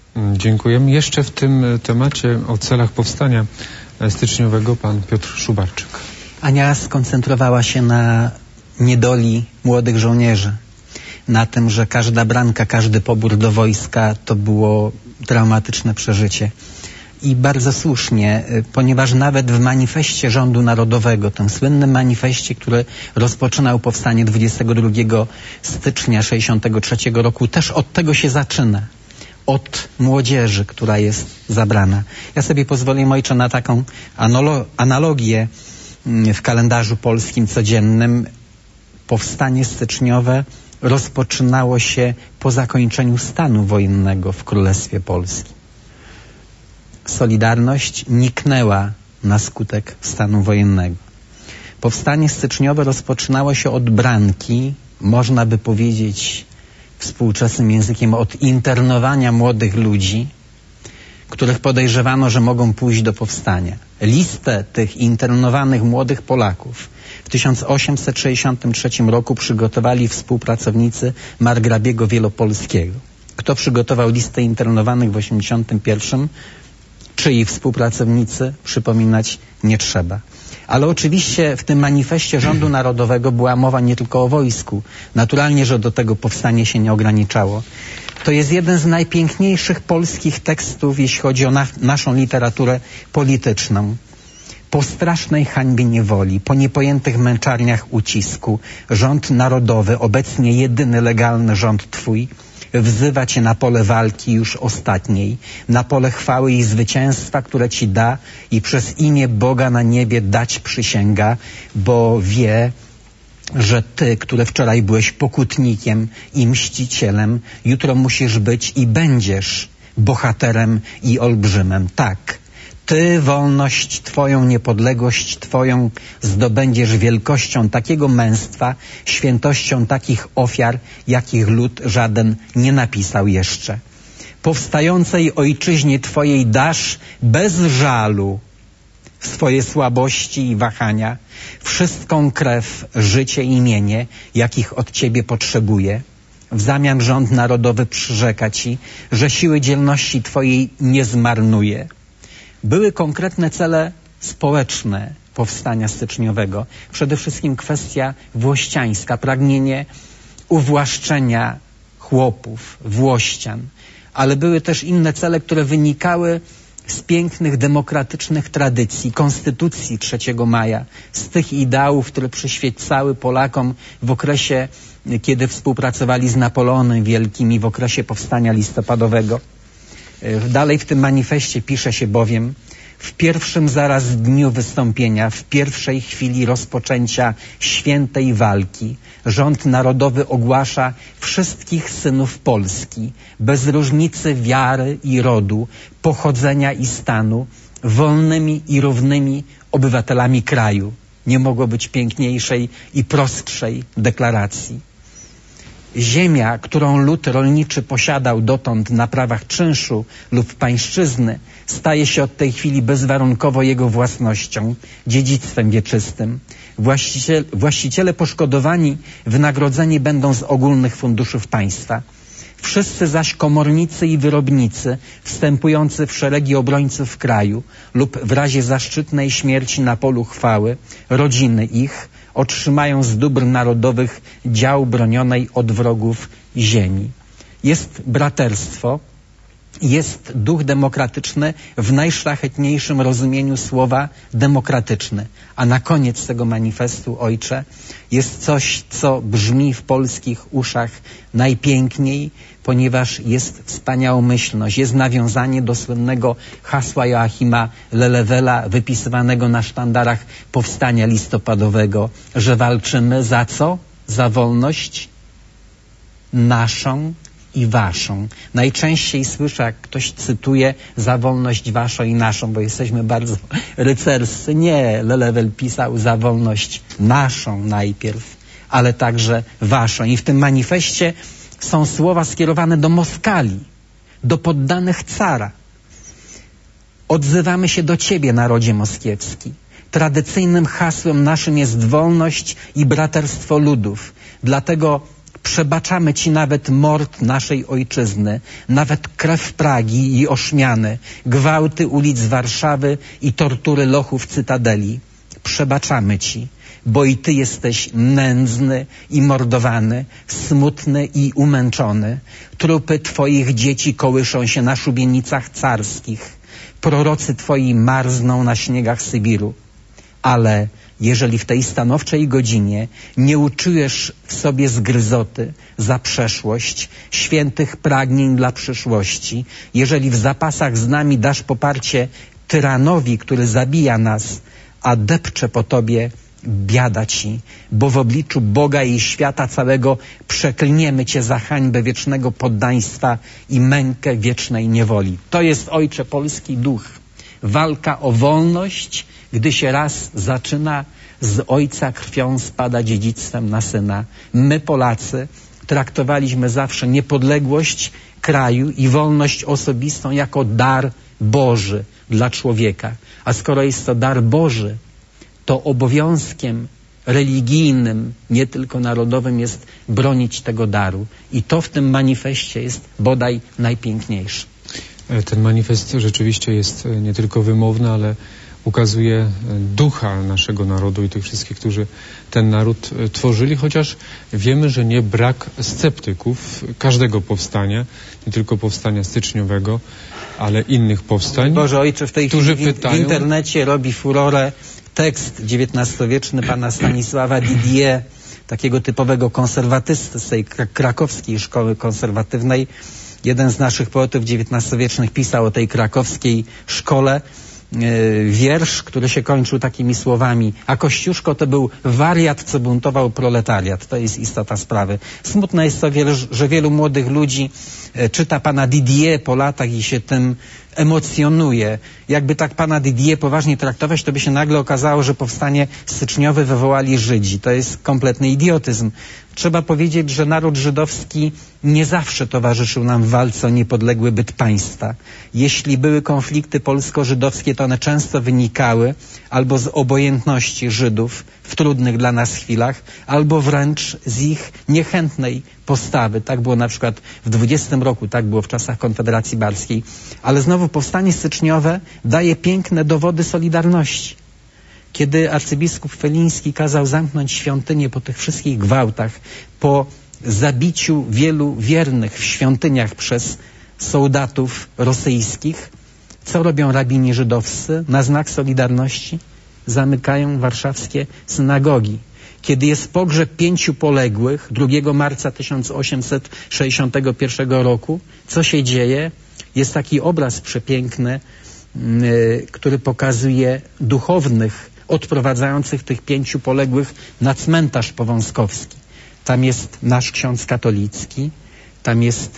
Dziękujemy. Jeszcze w tym temacie o celach powstania styczniowego pan Piotr Szubarczyk.
Ania skoncentrowała się na niedoli młodych żołnierzy, na tym, że każda branka, każdy pobór do wojska to było traumatyczne przeżycie. I bardzo słusznie, ponieważ nawet w manifestie Rządu Narodowego, tym słynnym manifestie, który rozpoczynał powstanie dwudziestego drugiego stycznia sześćdziesiątego trzeciego roku, też od tego się zaczyna. Od młodzieży, która jest zabrana. Ja sobie pozwolę, ojcze, na taką analogię w kalendarzu polskim codziennym. Powstanie styczniowe rozpoczynało się po zakończeniu stanu wojennego w Królestwie Polskim. Solidarność niknęła na skutek stanu wojennego. Powstanie styczniowe rozpoczynało się od branki, można by powiedzieć współczesnym językiem, od internowania młodych ludzi, których podejrzewano, że mogą pójść do powstania. Listę tych internowanych młodych Polaków w tysiąc osiemset sześćdziesiątym trzecim roku przygotowali współpracownicy margrabiego wielopolskiego. Kto przygotował listę internowanych w osiemdziesiątym pierwszym? Czyi współpracownicy? Przypominać nie trzeba. Ale oczywiście w tym manifestie Rządu Narodowego była mowa nie tylko o wojsku. Naturalnie, że do tego powstanie się nie ograniczało. To jest jeden z najpiękniejszych polskich tekstów, jeśli chodzi o na naszą literaturę polityczną. Po strasznej hańbie niewoli, po niepojętych męczarniach ucisku, rząd narodowy, obecnie jedyny legalny rząd twój, wzywa cię na pole walki już ostatniej, na pole chwały i zwycięstwa, które ci da i przez imię Boga na niebie dać przysięga, bo wie, że ty, który wczoraj byłeś pokutnikiem i mścicielem, jutro musisz być i będziesz bohaterem i olbrzymem. Tak, ty wolność twoją, niepodległość twoją zdobędziesz wielkością takiego męstwa, świętością takich ofiar, jakich lud żaden nie napisał jeszcze. Powstającej ojczyźnie twojej dasz bez żalu swoje słabości i wahania, wszystką krew, życie i mienie, jakich od ciebie potrzebuje. W zamian rząd narodowy przyrzeka ci, że siły dzielności twojej nie zmarnuje. Były konkretne cele społeczne powstania styczniowego. Przede wszystkim kwestia włościańska, pragnienie uwłaszczenia chłopów, włościan. Ale były też inne cele, które wynikały z pięknych, demokratycznych tradycji, konstytucji trzeciego maja, z tych ideałów, które przyświecały Polakom w okresie, kiedy współpracowali z Napoleonem Wielkim i w okresie powstania listopadowego. Dalej w tym manifestie pisze się bowiem: w pierwszym zaraz dniu wystąpienia, w pierwszej chwili rozpoczęcia świętej walki, rząd narodowy ogłasza wszystkich synów Polski, bez różnicy wiary i rodu, pochodzenia i stanu, wolnymi i równymi obywatelami kraju. Nie mogło być piękniejszej i prostszej deklaracji. Ziemia, którą lud rolniczy posiadał dotąd na prawach czynszu lub pańszczyzny, staje się od tej chwili bezwarunkowo jego własnością, dziedzictwem wieczystym. Właściciele, właściciele poszkodowani wynagrodzeni będą z ogólnych funduszów państwa. Wszyscy zaś komornicy i wyrobnicy wstępujący w szeregi obrońców kraju lub w razie zaszczytnej śmierci na polu chwały, rodziny ich, otrzymają z dóbr narodowych dział bronionej od wrogów ziemi. Jest braterstwo, jest duch demokratyczny w najszlachetniejszym rozumieniu słowa demokratyczny. A na koniec tego manifestu, ojcze, jest coś, co brzmi w polskich uszach najpiękniej, ponieważ jest wspaniałomyślność, jest nawiązanie do słynnego hasła Joachima Lelewela, wypisywanego na sztandarach powstania listopadowego, że walczymy za co? Za wolność naszą i waszą. Najczęściej słyszę, jak ktoś cytuje za wolność waszą i naszą, bo jesteśmy bardzo rycerscy. Nie, Lelewel pisał za wolność naszą najpierw, ale także waszą. I w tym manifestie są słowa skierowane do Moskali, do poddanych cara. Odzywamy się do ciebie, narodzie moskiewski. Tradycyjnym hasłem naszym jest wolność i braterstwo ludów. Dlatego Przebaczamy Ci nawet mord naszej ojczyzny, nawet krew Pragi i Oszmiany, gwałty ulic Warszawy i tortury lochów Cytadeli. Przebaczamy Ci, bo i Ty jesteś nędzny i mordowany, smutny i umęczony. Trupy Twoich dzieci kołyszą się na szubienicach carskich. Prorocy Twoi marzną na śniegach Sybiru. Ale jeżeli w tej stanowczej godzinie nie uczujesz w sobie zgryzoty za przeszłość, świętych pragnień dla przyszłości, jeżeli w zapasach z nami dasz poparcie tyranowi, który zabija nas, a depcze po Tobie, biada Ci, bo w obliczu Boga i świata całego przeklniemy Cię za hańbę wiecznego poddaństwa i mękę wiecznej niewoli. To jest, Ojcze, polski duch. Walka o wolność, gdy się raz zaczyna, z ojca krwią spada dziedzictwem na syna. My, Polacy, traktowaliśmy zawsze niepodległość kraju i wolność osobistą jako dar Boży dla człowieka. A skoro jest to dar Boży, to obowiązkiem religijnym, nie tylko narodowym, jest bronić tego daru. I to w tym manifestie jest bodaj najpiękniejsze.
Ten manifest rzeczywiście jest nie tylko wymowny, ale ukazuje ducha naszego narodu i tych wszystkich, którzy ten naród tworzyli, chociaż wiemy, że nie brak sceptyków każdego powstania, nie tylko powstania styczniowego, ale innych powstań.
Boże Ojcze, w tej chwili w,
pytają...
w internecie robi furorę tekst dziewiętnastowieczny pana Stanisława Didier, takiego typowego konserwatysty z tej krakowskiej szkoły konserwatywnej. Jeden z naszych poetów dziewiętnastowiecznych pisał o tej krakowskiej szkole wiersz, który się kończył takimi słowami: a Kościuszko to był wariat, co buntował proletariat. To jest istota sprawy. Smutne jest to, że wielu młodych ludzi czyta pana Didier po latach i się tym emocjonuje. Jakby tak pana Didier poważnie traktować, to by się nagle okazało, że powstanie styczniowe wywołali Żydzi. To jest kompletny idiotyzm. Trzeba powiedzieć, że naród żydowski nie zawsze towarzyszył nam w walce o niepodległy byt państwa. Jeśli były konflikty polsko-żydowskie, to one często wynikały albo z obojętności Żydów w trudnych dla nas chwilach, albo wręcz z ich niechętnej postawy. Tak było na przykład w dwudziestym roku, tak było w czasach Konfederacji Barskiej. Ale znowu powstanie styczniowe daje piękne dowody solidarności. Kiedy arcybiskup Feliński kazał zamknąć świątynię po tych wszystkich gwałtach, po zabiciu wielu wiernych w świątyniach przez soldatów rosyjskich, co robią rabini żydowscy na znak solidarności? Zamykają warszawskie synagogi. Kiedy jest pogrzeb pięciu poległych drugiego marca tysiąc osiemset sześćdziesiątego pierwszego roku, co się dzieje? Jest taki obraz przepiękny, yy, który pokazuje duchownych odprowadzających tych pięciu poległych na cmentarz powązkowski. Tam jest nasz ksiądz katolicki, tam jest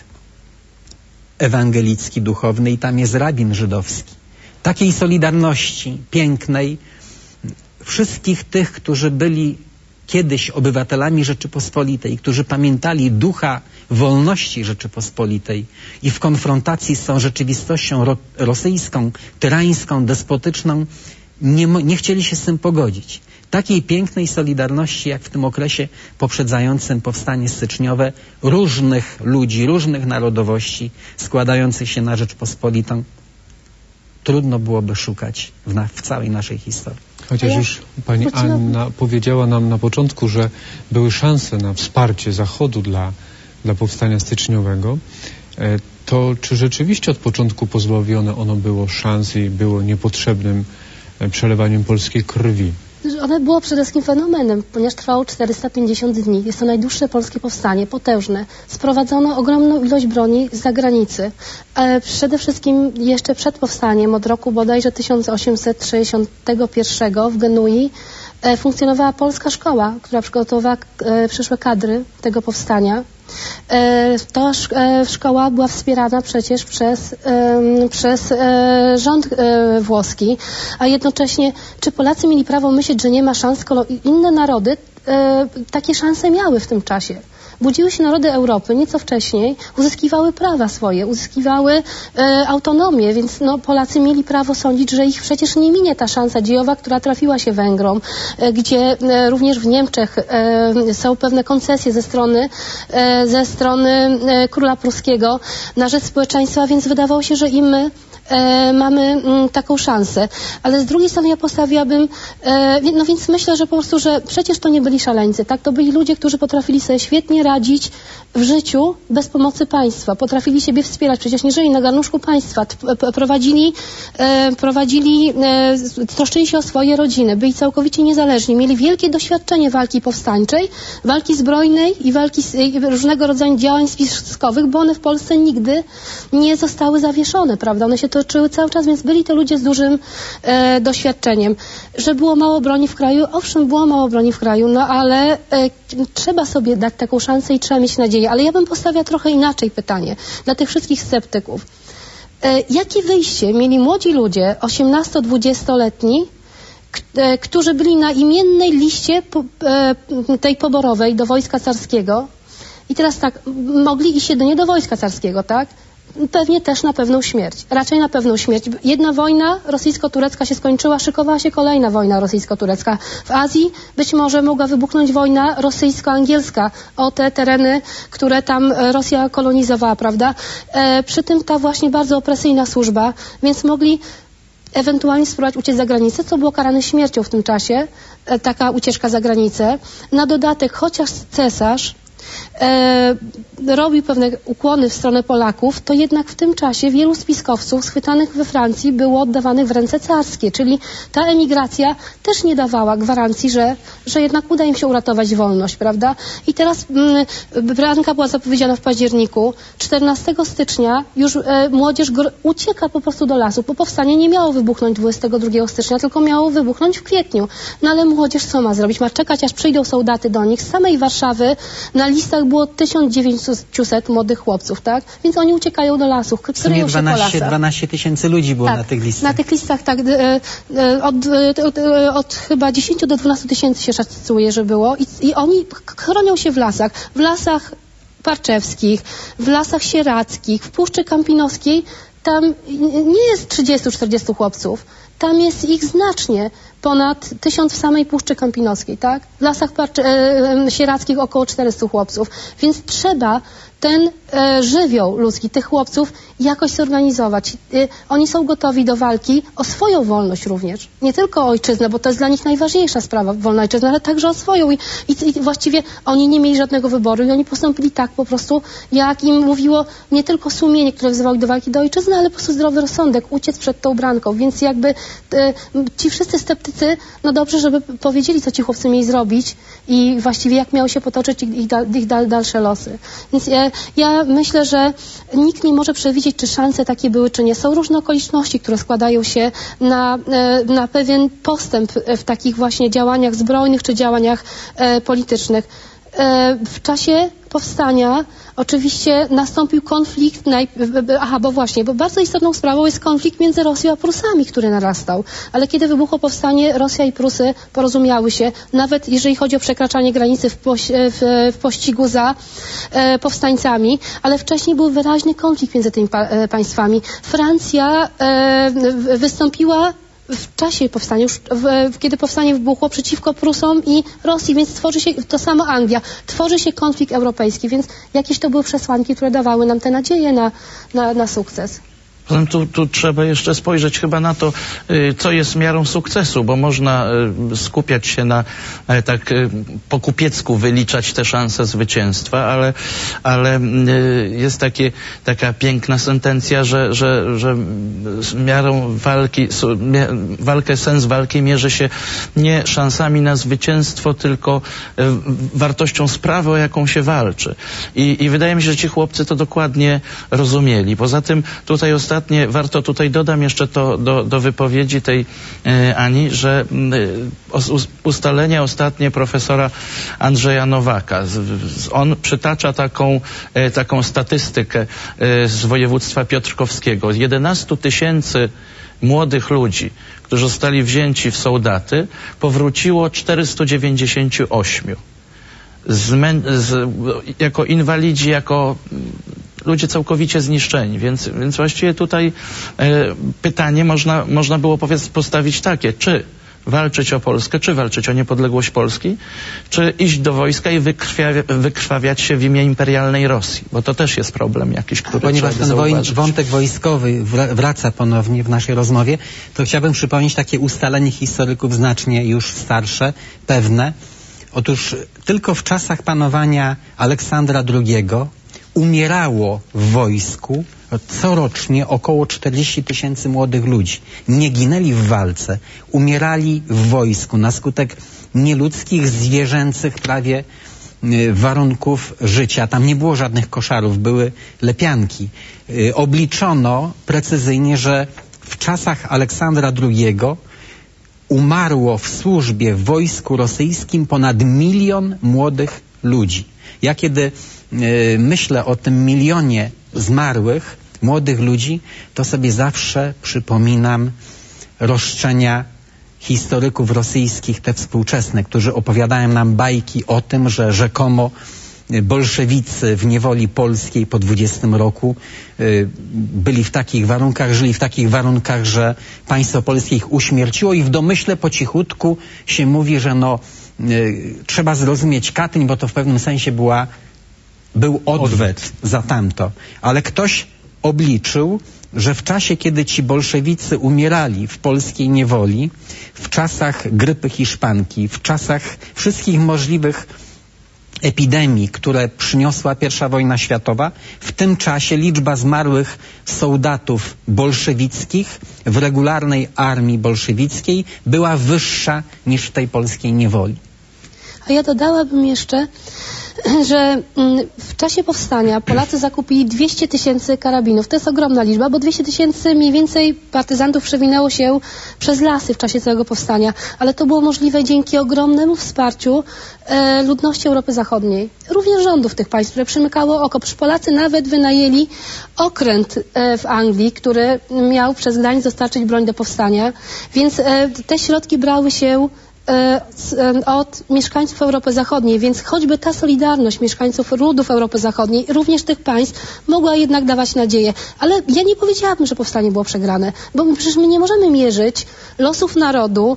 ewangelicki duchowny i tam jest rabin żydowski. Takiej solidarności pięknej wszystkich tych, którzy byli kiedyś obywatelami Rzeczypospolitej, którzy pamiętali ducha wolności Rzeczypospolitej i w konfrontacji z tą rzeczywistością ro rosyjską, tyrańską, despotyczną nie, nie chcieli się z tym pogodzić. Takiej pięknej solidarności, jak w tym okresie poprzedzającym powstanie styczniowe, różnych ludzi, różnych narodowości składających się na Rzeczpospolitą, trudno byłoby szukać w, na, w całej naszej historii.
Chociaż już pani Anna powiedziała nam na początku, że były szanse na wsparcie Zachodu dla, dla powstania styczniowego, to czy rzeczywiście od początku pozbawione ono było szans i było niepotrzebnym przelewaniem polskiej krwi?
Ono było przede wszystkim fenomenem, ponieważ trwało czterysta pięćdziesiąt dni. Jest to najdłuższe polskie powstanie, potężne. Sprowadzono ogromną ilość broni z zagranicy. E, przede wszystkim jeszcze przed powstaniem, od roku bodajże tysiąc osiemset sześćdziesiątego pierwszego w Genui, e, funkcjonowała polska szkoła, która przygotowała e, przyszłe kadry tego powstania. E, ta e, szkoła była wspierana przecież przez, e, przez e, rząd e, włoski, a jednocześnie czy Polacy mieli prawo myśleć, że nie ma szans, skoro inne narody e, takie szanse miały w tym czasie. budziły się narody Europy nieco wcześniej, uzyskiwały prawa swoje, uzyskiwały e, autonomię, więc no, Polacy mieli prawo sądzić, że ich przecież nie minie ta szansa dziejowa, która trafiła się Węgrom, e, gdzie e, również w Niemczech e, są pewne koncesje ze strony, e, ze strony e, króla pruskiego na rzecz społeczeństwa, więc wydawało się, że i my E, mamy m, taką szansę. Ale z drugiej strony ja postawiłabym, e, no więc myślę, że po prostu, że przecież to nie byli szaleńcy, tak? To byli ludzie, którzy potrafili sobie świetnie radzić w życiu bez pomocy państwa. Potrafili siebie wspierać. Przecież nie żyli na garnuszku państwa. T- prowadzili, e, prowadzili e, troszczyli się o swoje rodziny. Byli całkowicie niezależni. Mieli wielkie doświadczenie walki powstańczej, walki zbrojnej i walki i różnego rodzaju działań spiskowych, bo one w Polsce nigdy nie zostały zawieszone, prawda? One się toczyły cały czas, więc byli to ludzie z dużym e, doświadczeniem. Że było mało broni w kraju? Owszem, było mało broni w kraju, no ale e, trzeba sobie dać taką szansę i trzeba mieć nadzieję. Ale ja bym postawiła trochę inaczej pytanie dla tych wszystkich sceptyków. E, jakie wyjście mieli młodzi ludzie, osiemnasto-dwudziestoletni, k- e, którzy byli na imiennej liście po, e, tej poborowej do Wojska Carskiego i teraz tak, mogli iść jedynie do Wojska Carskiego, tak? Pewnie też na pewną śmierć. Raczej na pewną śmierć. Jedna wojna rosyjsko-turecka się skończyła, szykowała się kolejna wojna rosyjsko-turecka. W Azji być może mogła wybuchnąć wojna rosyjsko-angielska o te tereny, które tam Rosja kolonizowała, prawda? E, przy tym ta właśnie bardzo opresyjna służba, więc mogli ewentualnie spróbować uciec za granicę, co było karane śmiercią w tym czasie, e, taka ucieczka za granicę. Na dodatek, chociaż cesarz E, robił pewne ukłony w stronę Polaków, to jednak w tym czasie wielu spiskowców schwytanych we Francji było oddawanych w ręce carskie, czyli ta emigracja też nie dawała gwarancji, że, że jednak uda im się uratować wolność, prawda? I teraz mm, branka była zapowiedziana w październiku. czternastego stycznia już e, młodzież gr- ucieka po prostu do lasu, bo powstanie nie miało wybuchnąć dwudziestego drugiego stycznia, tylko miało wybuchnąć w kwietniu. No ale młodzież co ma zrobić? Ma czekać, aż przyjdą soldaty do nich. Z samej Warszawy na listach było tysiąc dziewięćset młodych chłopców, tak? Więc oni uciekają do lasów,
w sumie
dwanaście,
dwanaście tysięcy ludzi było
tak,
na tych listach.
Na tych listach, tak. E, e, od, od, od chyba dziesięć do dwunastu tysięcy się szacuje, że było. I, I oni chronią się w lasach. W lasach parczewskich, w lasach sierackich, w Puszczy Kampinoskiej. Tam nie jest trzydziestu czterdziestu chłopców. Tam jest ich znacznie ponad tysiąc w samej Puszczy Kampinoskiej, tak? W lasach parczy, e, sierackich około czterystu chłopców. Więc trzeba ten e, żywioł ludzki, tych chłopców jakoś zorganizować. E, oni są gotowi do walki o swoją wolność również. Nie tylko o ojczyznę, bo to jest dla nich najważniejsza sprawa, wolna ojczyzna, ale także o swoją. I, i, i właściwie oni nie mieli żadnego wyboru i oni postąpili tak po prostu, jak im mówiło nie tylko sumienie, które wzywało ich do walki do ojczyzny, ale po prostu zdrowy rozsądek, uciec przed tą branką. Więc jakby e, ci wszyscy sceptycy, no dobrze, żeby powiedzieli, co ci chłopcy mieli zrobić i właściwie jak miały się potoczyć ich, ich, dal, ich dal, dalsze losy. Więc e, ja myślę, że nikt nie może przewidzieć, czy szanse takie były, czy nie. Są różne okoliczności, które składają się na, na pewien postęp w takich właśnie działaniach zbrojnych czy działaniach e, politycznych. E, w czasie powstania oczywiście nastąpił konflikt, naj... aha, bo właśnie, bo bardzo istotną sprawą jest konflikt między Rosją a Prusami, który narastał. Ale kiedy wybuchło powstanie, Rosja i Prusy porozumiały się, nawet jeżeli chodzi o przekraczanie granicy w, poś... w... w pościgu za e, powstańcami, ale wcześniej był wyraźny konflikt między tymi pa... e, państwami. Francja e, wystąpiła w czasie powstania, już w, kiedy powstanie wybuchło przeciwko Prusom i Rosji, więc tworzy się, to samo Anglia, tworzy się konflikt europejski, więc jakieś to były przesłanki, które dawały nam tę nadzieję na, na, na sukces.
Potem tu, tu trzeba jeszcze spojrzeć chyba na to, co jest miarą sukcesu, bo można skupiać się na tak po kupiecku wyliczać te szanse zwycięstwa, ale, ale jest takie, taka piękna sentencja, że, że, że miarą walki, walkę, sens walki mierzy się nie szansami na zwycięstwo, tylko wartością sprawy, o jaką się walczy. I, i wydaje mi się, że ci chłopcy to dokładnie rozumieli. Poza tym tutaj ostatnio Ostatnie, warto tutaj dodam jeszcze to do, do wypowiedzi tej e, Ani, że e, ustalenia ostatnie profesora Andrzeja Nowaka. Z, z, on przytacza taką, e, taką statystykę e, z województwa piotrkowskiego. Z jedenastu tysięcy młodych ludzi, którzy zostali wzięci w soldaty, powróciło czterystu dziewięćdziesięciu ośmiu. zmę- z, jako inwalidzi, jako ludzie całkowicie zniszczeni. Więc, więc właściwie tutaj e, pytanie można, można było powiedz, postawić takie, czy walczyć o Polskę, czy walczyć o niepodległość Polski, czy iść do wojska i wykrwia- wykrwawiać się w imię imperialnej Rosji, bo to też jest problem jakiś, który
Ponieważ
trzeba
ten
zauważyć.
wątek wojskowy wraca ponownie w naszej rozmowie, to chciałbym przypomnieć takie ustalenie historyków znacznie już starsze, pewne. Otóż tylko w czasach panowania Aleksandra drugiego umierało w wojsku corocznie około czterdzieści tysięcy młodych ludzi. Nie ginęli w walce, umierali w wojsku na skutek nieludzkich, zwierzęcych prawie y, warunków życia. Tam nie było żadnych koszarów, były lepianki. Y, obliczono precyzyjnie, że w czasach Aleksandra drugiego umarło w służbie w wojsku rosyjskim ponad milion młodych ludzi. Ja kiedy y, myślę o tym milionie zmarłych młodych ludzi, to sobie zawsze przypominam roszczenia historyków rosyjskich, te współczesne, którzy opowiadają nam bajki o tym, że rzekomo bolszewicy w niewoli polskiej po dwudziestym roku y, byli w takich warunkach, żyli w takich warunkach, że państwo polskie ich uśmierciło i w domyśle po cichutku się mówi, że no y, trzeba zrozumieć Katyń, bo to w pewnym sensie była, był odwet za tamto. Ale ktoś obliczył, że w czasie, kiedy ci bolszewicy umierali w polskiej niewoli, w czasach grypy hiszpanki, w czasach wszystkich możliwych epidemii, które przyniosła pierwsza wojna światowa, w tym czasie liczba zmarłych soldatów bolszewickich w regularnej armii bolszewickiej była wyższa niż w tej polskiej niewoli.
A ja dodałabym jeszcze, że w czasie powstania Polacy zakupili dwieście tysięcy karabinów. To jest ogromna liczba, bo dwieście tysięcy mniej więcej partyzantów przewinęło się przez lasy w czasie całego powstania, ale to było możliwe dzięki ogromnemu wsparciu e, ludności Europy Zachodniej, również rządów tych państw, które przymykało oko. Przecież Polacy nawet wynajęli okręt e, w Anglii, który miał przez granicę dostarczyć broń do powstania, więc e, te środki brały się od mieszkańców Europy Zachodniej, więc choćby ta solidarność mieszkańców ludów Europy Zachodniej, również tych państw, mogła jednak dawać nadzieję. Ale ja nie powiedziałabym, że powstanie było przegrane, bo przecież my nie możemy mierzyć losów narodu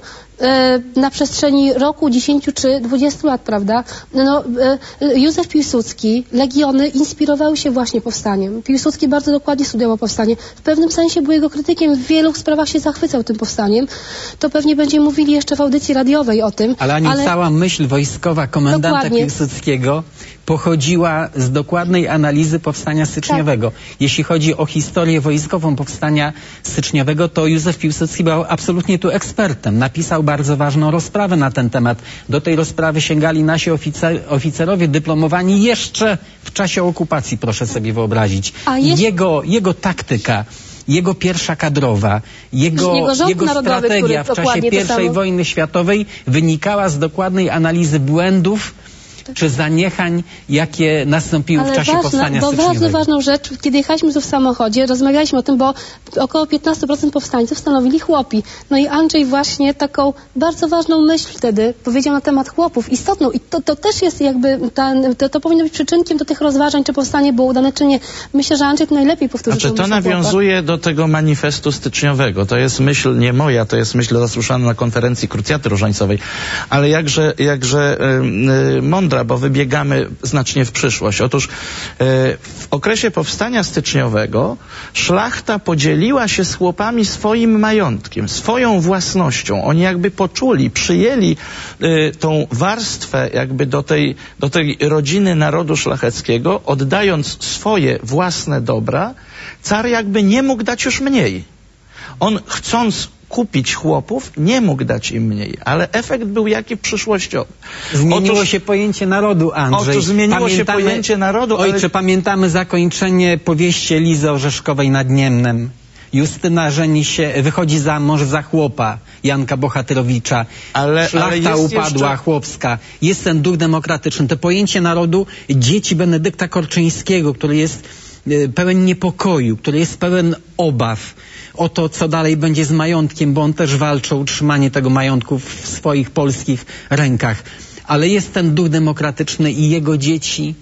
na przestrzeni roku, dziesięciu czy dwudziestu lat, prawda? No, Józef Piłsudski, Legiony inspirowały się właśnie powstaniem. Piłsudski bardzo dokładnie studiował powstanie. W pewnym sensie był jego krytykiem, w wielu sprawach się zachwycał tym powstaniem. To pewnie będziemy mówili jeszcze w audycji radiowej o tym.
Ale ani
ale...
cała myśl wojskowa komendanta
Dokładnie.
Piłsudskiego pochodziła z dokładnej analizy powstania styczniowego. Tak. Jeśli chodzi o historię wojskową powstania styczniowego, to Józef Piłsudski był absolutnie tu ekspertem. Napisał bardzo ważną rozprawę na ten temat. Do tej rozprawy sięgali nasi oficer oficerowie dyplomowani jeszcze w czasie okupacji, proszę sobie wyobrazić.
A jest...
jego, jego taktyka, jego pierwsza kadrowa, jego,
jego,
jego
narodowy,
strategia w czasie pierwszej wojny światowej wynikała z dokładnej analizy błędów czy zaniechań, jakie nastąpiły
Ale
w czasie
ważna,
powstania
bo
styczniowego.
bardzo ważną rzecz, kiedy jechaliśmy tu w samochodzie, rozmawialiśmy o tym, bo około piętnaście procent powstańców stanowili chłopi. No i Andrzej właśnie taką bardzo ważną myśl wtedy powiedział na temat chłopów, istotną. I to, to też jest jakby, ta, to, to powinno być przyczynkiem do tych rozważań, czy powstanie było udane, czy nie. Myślę, że Andrzej to najlepiej powtórzy.
Znaczy, to nawiązuje do tego manifestu styczniowego. To jest myśl nie moja, to jest myśl zasłyszana na konferencji Krucjaty Różańcowej. Ale jakże, jakże yy, yy, mądra, bo wybiegamy znacznie w przyszłość. Otóż yy, w okresie powstania styczniowego szlachta podzieliła się z chłopami swoim majątkiem, swoją własnością. Oni jakby poczuli, przyjęli yy, tą warstwę jakby do tej, do tej rodziny narodu szlacheckiego, oddając swoje własne dobra. Car jakby nie mógł dać już mniej. On, chcąc kupić chłopów, nie mógł dać im mniej, ale efekt był jaki przyszłościowy.
Zmieniło
Otóż,
się pojęcie narodu, Andrzej.
Otóż zmieniło
pamiętamy,
się pojęcie narodu,
Ojcze,
ale...
pamiętamy zakończenie powieści Elizy Orzeszkowej nad Niemnem. Justyna żeni się, wychodzi za mąż za chłopa Janka Bohatyrowicza.
Ale,
Szlachta
ale jest
upadła,
jeszcze...
chłopska. Jest ten duch demokratyczny. To pojęcie narodu dzieci Benedykta Korczyńskiego, który jest y, pełen niepokoju, który jest pełen obaw o to, co dalej będzie z majątkiem, bo on też walczy o utrzymanie tego majątku w swoich polskich rękach. ale jest ten duch demokratyczny i jego dzieci.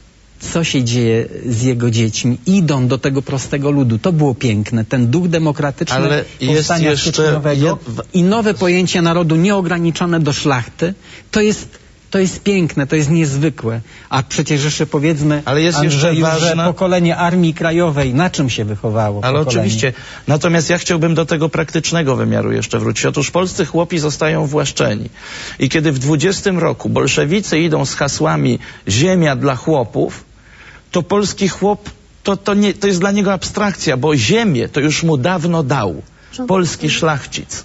Co się dzieje z jego dziećmi? Idą do tego prostego ludu. To było piękne. Ten duch demokratyczny
ale
powstania
jest jeszcze
styczniowego i nowe pojęcie narodu nieograniczone do szlachty. To jest, to jest piękne, to jest niezwykłe. A przecież jeszcze powiedzmy,
ale jest jeszcze
Andrzeju,
ważna...
że pokolenie Armii Krajowej na czym się wychowało?
Ale
pokolenie?
oczywiście. Natomiast ja chciałbym do tego praktycznego wymiaru jeszcze wrócić. Otóż polscy chłopi zostają właszczeni. I kiedy w dwudziestym roku bolszewicy idą z hasłami ziemia dla chłopów, to polski chłop, to, to, nie, to jest dla niego abstrakcja, bo ziemię to już mu dawno dał polski szlachcic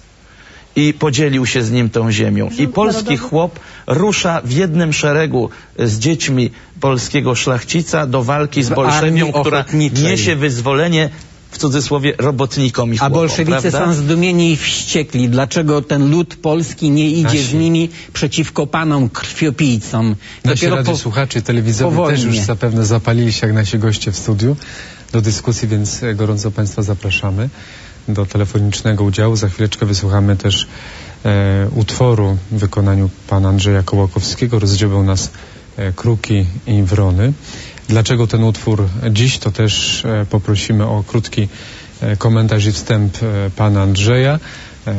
i podzielił się z nim tą ziemią. I polski chłop rusza w jednym szeregu z dziećmi polskiego szlachcica do walki z bolszewią, która niesie wyzwolenie, w cudzysłowie, robotnikom i chłopom.
A bolszewicy
prawda?
są zdumieni i wściekli. Dlaczego ten lud polski nie idzie
Nasi.
z nimi przeciwko panom krwiopijcom?
Nasi radiosłuchacze, telewidzowie też już zapewne zapalili się jak nasi goście w studiu do dyskusji, więc gorąco Państwa zapraszamy do telefonicznego udziału. Za chwileczkę wysłuchamy też e, utworu w wykonaniu pana Andrzeja Kołakowskiego. Rozdziobią nas e, Kruki i Wrony. Dlaczego ten utwór dziś, to też e, poprosimy o krótki e, komentarz i wstęp e, pana Andrzeja, e,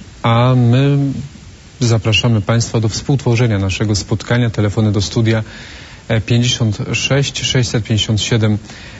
a my zapraszamy Państwa do współtworzenia naszego spotkania. Telefony do studia e, pięćdziesiąt sześć sześćset pięćdziesiąt siedem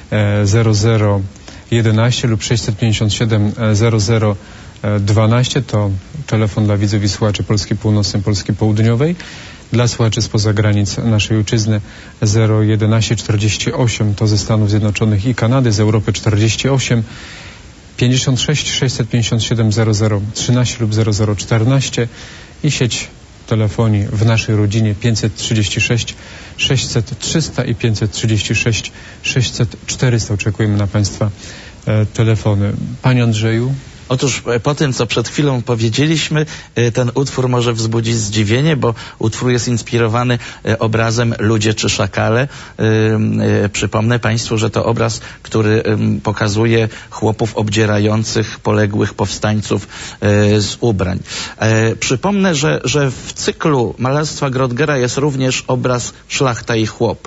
zero zero jedenaście lub sześćset pięćdziesiąt siedem zero zero dwanaście, to telefon dla widzów i słuchaczy Polski Północnej, Polski Południowej. Dla słuchaczy spoza granic naszej ojczyzny zero jedenaście czterdzieści osiem, to ze Stanów Zjednoczonych i Kanady, z Europy czterdzieści osiem, pięćdziesiąt sześć sześćset pięćdziesiąt siedem zero zero trzynaście lub zero zero czternaście i sieć telefonii w naszej rodzinie pięćset trzydzieści sześć sześćset trzysta i pięćset trzydzieści sześć sześćset czterysta. Oczekujemy na Państwa e, telefony. Panie Andrzeju?
Otóż po tym, co przed chwilą powiedzieliśmy, ten utwór może wzbudzić zdziwienie, bo utwór jest inspirowany obrazem Ludzie czy Szakale. Przypomnę Państwu, że to obraz, który pokazuje chłopów obdzierających poległych powstańców z ubrań. Przypomnę, że, że w cyklu malarstwa Grottgera jest również obraz Szlachta i chłop.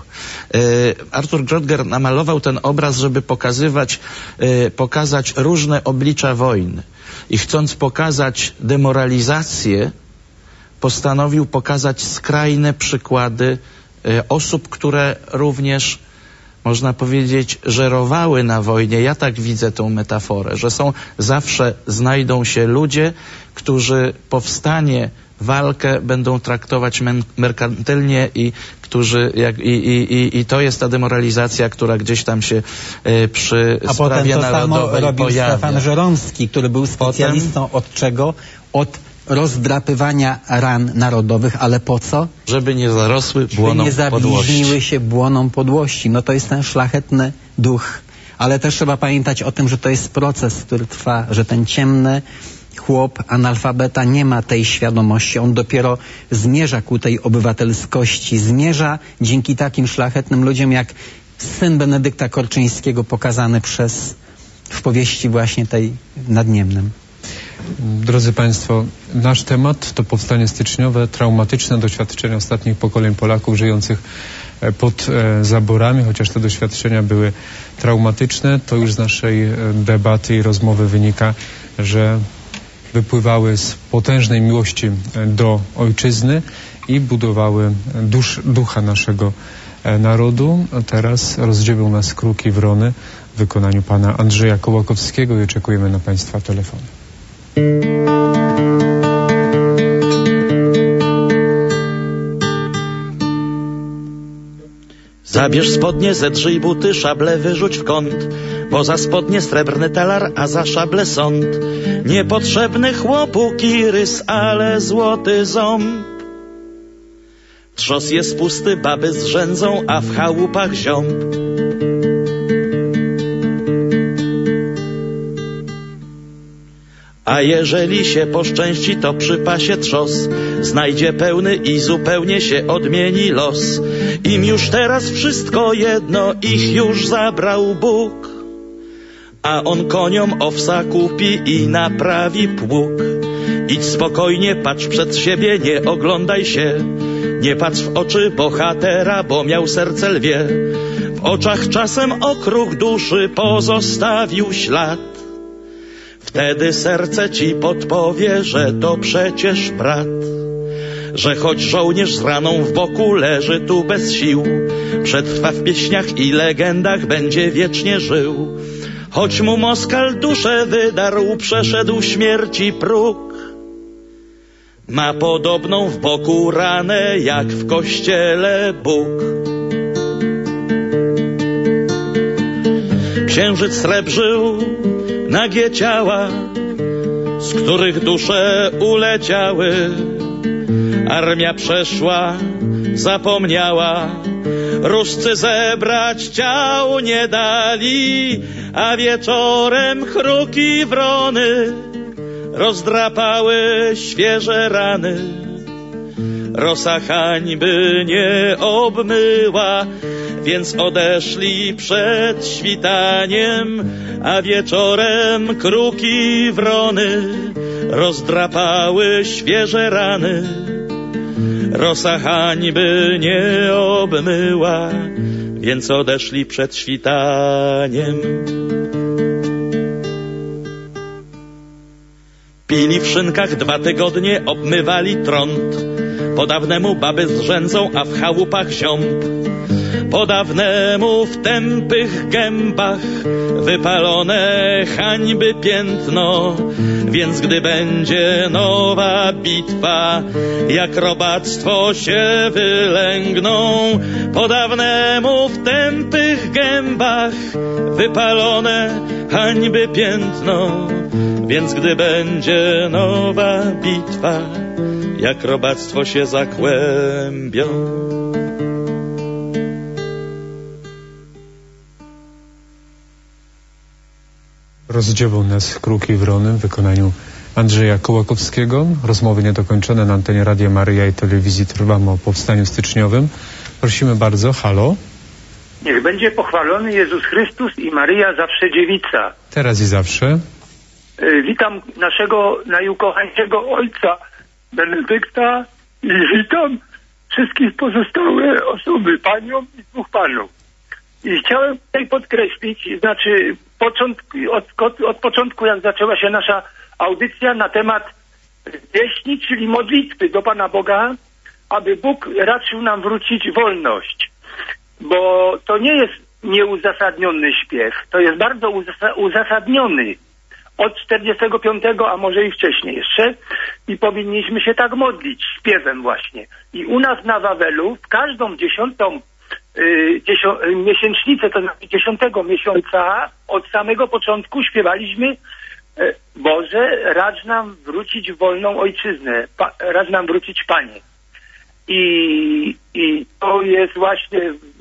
Artur Grottger namalował ten obraz, żeby pokazywać, pokazać różne oblicza wojny. I chcąc pokazać demoralizację, postanowił pokazać skrajne przykłady osób, które również, można powiedzieć, żerowały na wojnie. Ja tak widzę tą metaforę, że są zawsze, znajdą się ludzie, którzy powstanie, walkę będą traktować merkantylnie i którzy, jak, i, i, i to jest ta demoralizacja, która gdzieś tam się e, przy
A
sprawie
potem to
narodowej
samo robił
pojawia.
Stefan Żeromski, który był specjalistą potem, od czego? Od rozdrapywania ran narodowych, ale po co?
Żeby nie zarosły błoną
podłości. Żeby nie zabliźniły się błoną podłości. No to jest ten szlachetny duch. Ale też trzeba pamiętać o tym, że to jest proces, który trwa, że ten ciemny chłop, analfabeta nie ma tej świadomości. On dopiero zmierza ku tej obywatelskości. Zmierza dzięki takim szlachetnym ludziom jak syn Benedykta Korczyńskiego pokazany przez w powieści właśnie tej Nadniemnym.
Drodzy Państwo, nasz temat to powstanie styczniowe, traumatyczne doświadczenia ostatnich pokoleń Polaków żyjących pod e, zaborami, chociaż te doświadczenia były traumatyczne, to już z naszej e, debaty i rozmowy wynika, że wypływały z potężnej miłości do ojczyzny i budowały dusz, ducha naszego e, narodu. A teraz rozdziobią nas Kruki i Wrony w wykonaniu pana Andrzeja Kołakowskiego i oczekujemy na Państwa telefony.
Zabierz spodnie, zedrzyj buty, szable wyrzuć w kąt, bo za spodnie srebrny talar, a za szable sąd. Niepotrzebny chłopu kirys, ale złoty ząb. Trzos jest pusty, baby zrzędzą, a w chałupach ziąb. A jeżeli się poszczęści, to przy pasie trzos znajdzie pełny i zupełnie się odmieni los. Im już teraz wszystko jedno, ich już zabrał Bóg. A on koniom owsa kupi i naprawi pług. Idź spokojnie, patrz przed siebie, nie oglądaj się. Nie patrz w oczy bohatera, bo miał serce lwie. W oczach czasem okruch duszy pozostawił ślad. Wtedy serce ci podpowie, że to przecież brat. Że choć żołnierz z raną w boku leży tu bez sił, przetrwa w pieśniach i legendach, będzie wiecznie żył. Choć mu Moskal duszę wydarł, przeszedł śmierci próg. Ma podobną w boku ranę, jak w kościele Bóg. Księżyc srebrzył nagie ciała, z których dusze uleciały. Armia przeszła, zapomniała, Ruscy zebrać ciał nie dali, a wieczorem chruki wrony rozdrapały świeże rany. Rosa hańby nie obmyła, więc odeszli przed świtaniem, a wieczorem kruki wrony rozdrapały świeże rany. Rosa hańby nie obmyła, więc odeszli przed świtaniem. Pili w szynkach dwa tygodnie, obmywali trąd. Po dawnemu baby zrzędzą, a w chałupach ziąb. Po dawnemu w tępych gębach wypalone hańby piętno. Więc gdy będzie nowa bitwa, jak robactwo się wylęgną. Po dawnemu w tępych gębach wypalone hańby piętno. Więc gdy będzie nowa bitwa, jak robactwo się zakłębią.
Rozdzielą nas kruki wrony w wykonaniu Andrzeja Kołakowskiego. Rozmowy niedokończone na antenie Radia Maryja i telewizji Trwamy o powstaniu styczniowym. Prosimy bardzo, halo.
Niech będzie pochwalony Jezus Chrystus i Maryja zawsze dziewica.
Teraz i zawsze.
Witam naszego najukochańszego ojca Benedykta i witam wszystkich pozostałe osoby, panią i dwóch panów. I chciałem tutaj podkreślić, znaczy początku, od, od początku, jak zaczęła się nasza audycja na temat pieśni, czyli modlitwy do Pana Boga, aby Bóg raczył nam wrócić wolność. Bo to nie jest nieuzasadniony śpiew, to jest bardzo uzas- uzasadniony. Od czterdziestego piątego, a może i wcześniej jeszcze, i powinniśmy się tak modlić śpiewem właśnie. I u nas na Wawelu w każdą dziesiątą y, dziesią, y, miesięcznicę, to znaczy dziesiątego miesiąca, od samego początku śpiewaliśmy y, Boże, racz nam wrócić w wolną ojczyznę, pa, racz nam wrócić Panie. I, i to jest właśnie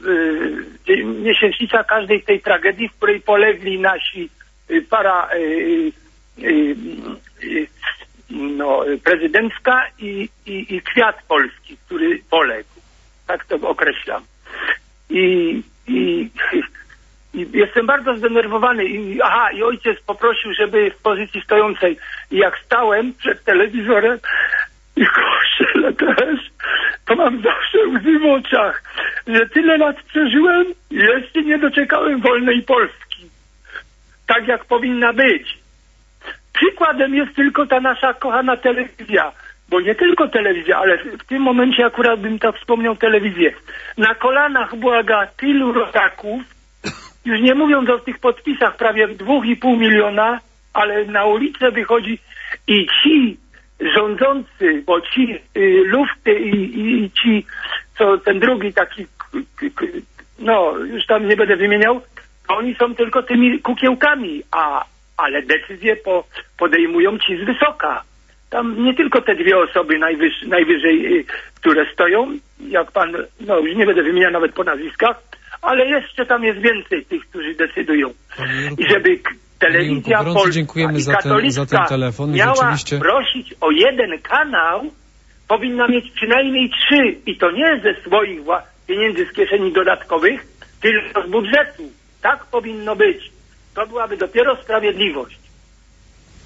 y, miesięcznica każdej tej tragedii, w której polegli nasi para y, y, y, no, prezydencka i, i, i kwiat polski, który poległ. Tak to określam. I, i, i jestem bardzo zdenerwowany. I, aha, i ojciec poprosił, żeby w pozycji stojącej. I jak stałem przed telewizorem i kościele też, to mam zawsze łzy w oczach, że tyle lat przeżyłem i jeszcze nie doczekałem wolnej Polski. Tak jak powinna być. Przykładem jest tylko ta nasza kochana telewizja, bo nie tylko telewizja, ale w tym momencie akurat bym tak wspomniał telewizję. Na kolanach błaga tylu rodaków, już nie mówiąc o tych podpisach prawie dwóch i pół miliona, ale na ulicę wychodzi i ci rządzący, bo ci y, lufty i, i, i ci, co ten drugi taki, k, k, no już tam nie będę wymieniał, oni są tylko tymi kukiełkami, a, ale decyzje po, podejmują ci z wysoka. Tam nie tylko te dwie osoby najwyż, najwyżej, y, które stoją, jak pan, no już nie będę wymieniał nawet po nazwiskach, ale jeszcze tam jest więcej tych, którzy decydują. I żeby k- telewizja
Jurku,
polska
dziękujemy
i
za ten,
katolicka
za ten telefon.
miała
Rzeczywiście...
prosić o jeden kanał, powinna mieć przynajmniej trzy i to nie ze swoich wła- pieniędzy z kieszeni dodatkowych, tylko z budżetu. Tak powinno być. To byłaby dopiero sprawiedliwość.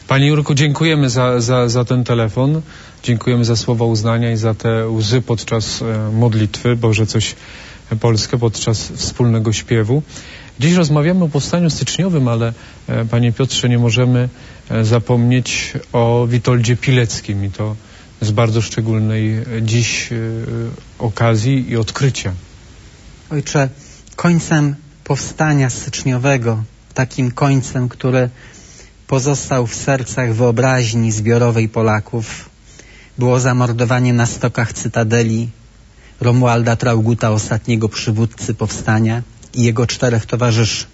Panie Jurku, dziękujemy za, za, za ten telefon. Dziękujemy za słowa uznania i za te łzy podczas e, modlitwy Boże Coś Polskie, podczas wspólnego śpiewu. Dziś rozmawiamy o powstaniu styczniowym, ale e, Panie Piotrze, nie możemy e, zapomnieć o Witoldzie Pileckim i to z bardzo szczególnej e, dziś e, okazji i odkrycia.
Ojcze, końcem powstania styczniowego, takim końcem, który pozostał w sercach wyobraźni zbiorowej Polaków, było zamordowanie na stokach Cytadeli Romualda Traugutta, ostatniego przywódcy powstania, i jego czterech towarzyszy.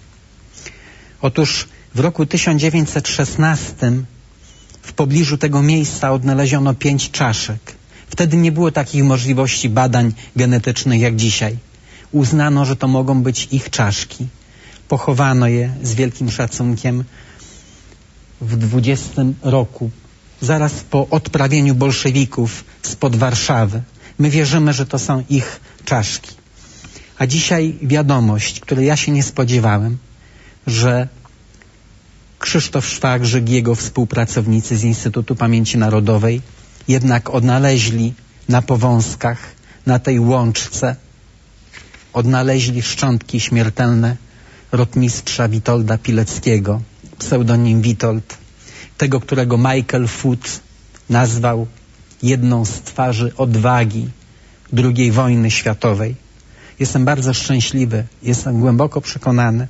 Otóż w roku tysiąc dziewięćset szesnastym w pobliżu tego miejsca odnaleziono pięć czaszek. Wtedy nie było takich możliwości badań genetycznych jak dzisiaj. Uznano, że to mogą być ich czaszki. Pochowano je z wielkim szacunkiem w dwudziestym roku, zaraz po odprawieniu bolszewików spod Warszawy. My wierzymy, że to są ich czaszki. A dzisiaj wiadomość, której ja się nie spodziewałem, że Krzysztof Szwagrzyk i jego współpracownicy z Instytutu Pamięci Narodowej jednak odnaleźli na Powązkach, na tej łączce, odnaleźli szczątki śmiertelne rotmistrza Witolda Pileckiego, pseudonim Witold, tego, którego Michael Foot nazwał jedną z twarzy odwagi drugiej wojny światowej. Jestem bardzo szczęśliwy, jestem głęboko przekonany,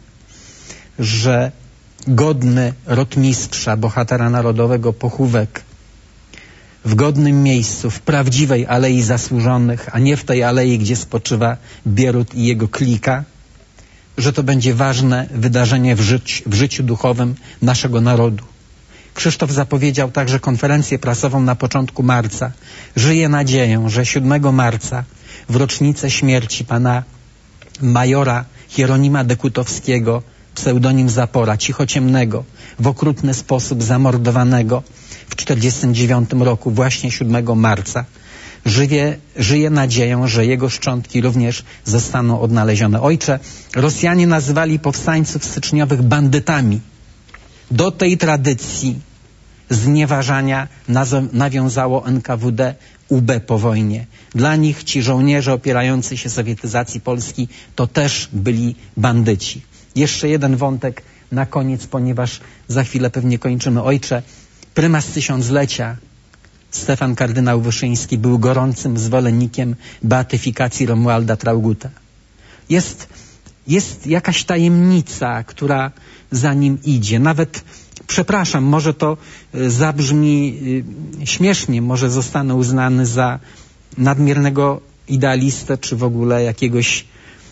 że godny rotmistrza, bohatera narodowego pochówek w godnym miejscu, w prawdziwej Alei Zasłużonych, a nie w tej alei, gdzie spoczywa Bierut i jego klika, że to będzie ważne wydarzenie w, życi, w życiu duchowym naszego narodu. Krzysztof zapowiedział także konferencję prasową na początku marca. Żyję nadzieją, że siódmego marca w rocznicę śmierci pana majora Hieronima Dekutowskiego, pseudonim Zapora, cichociemnego, w okrutny sposób zamordowanego w tysiąc dziewięćset czterdziestym dziewiątym roku, właśnie siódmego marca, żyje, żyje nadzieją, że jego szczątki również zostaną odnalezione. Ojcze, Rosjanie nazywali powstańców styczniowych bandytami. Do tej tradycji znieważania nawiązało N K W D U B po wojnie. Dla nich ci żołnierze opierający się sowietyzacji Polski to też byli bandyci. Jeszcze jeden wątek na koniec, ponieważ za chwilę pewnie kończymy. Ojcze, prymas tysiąclecia Stefan kardynał Wyszyński był gorącym zwolennikiem beatyfikacji Romualda Traugutta. Jest, jest jakaś tajemnica, która za nim idzie. Nawet, przepraszam, może to zabrzmi śmiesznie, może zostanę uznany za nadmiernego idealistę, czy w ogóle jakiegoś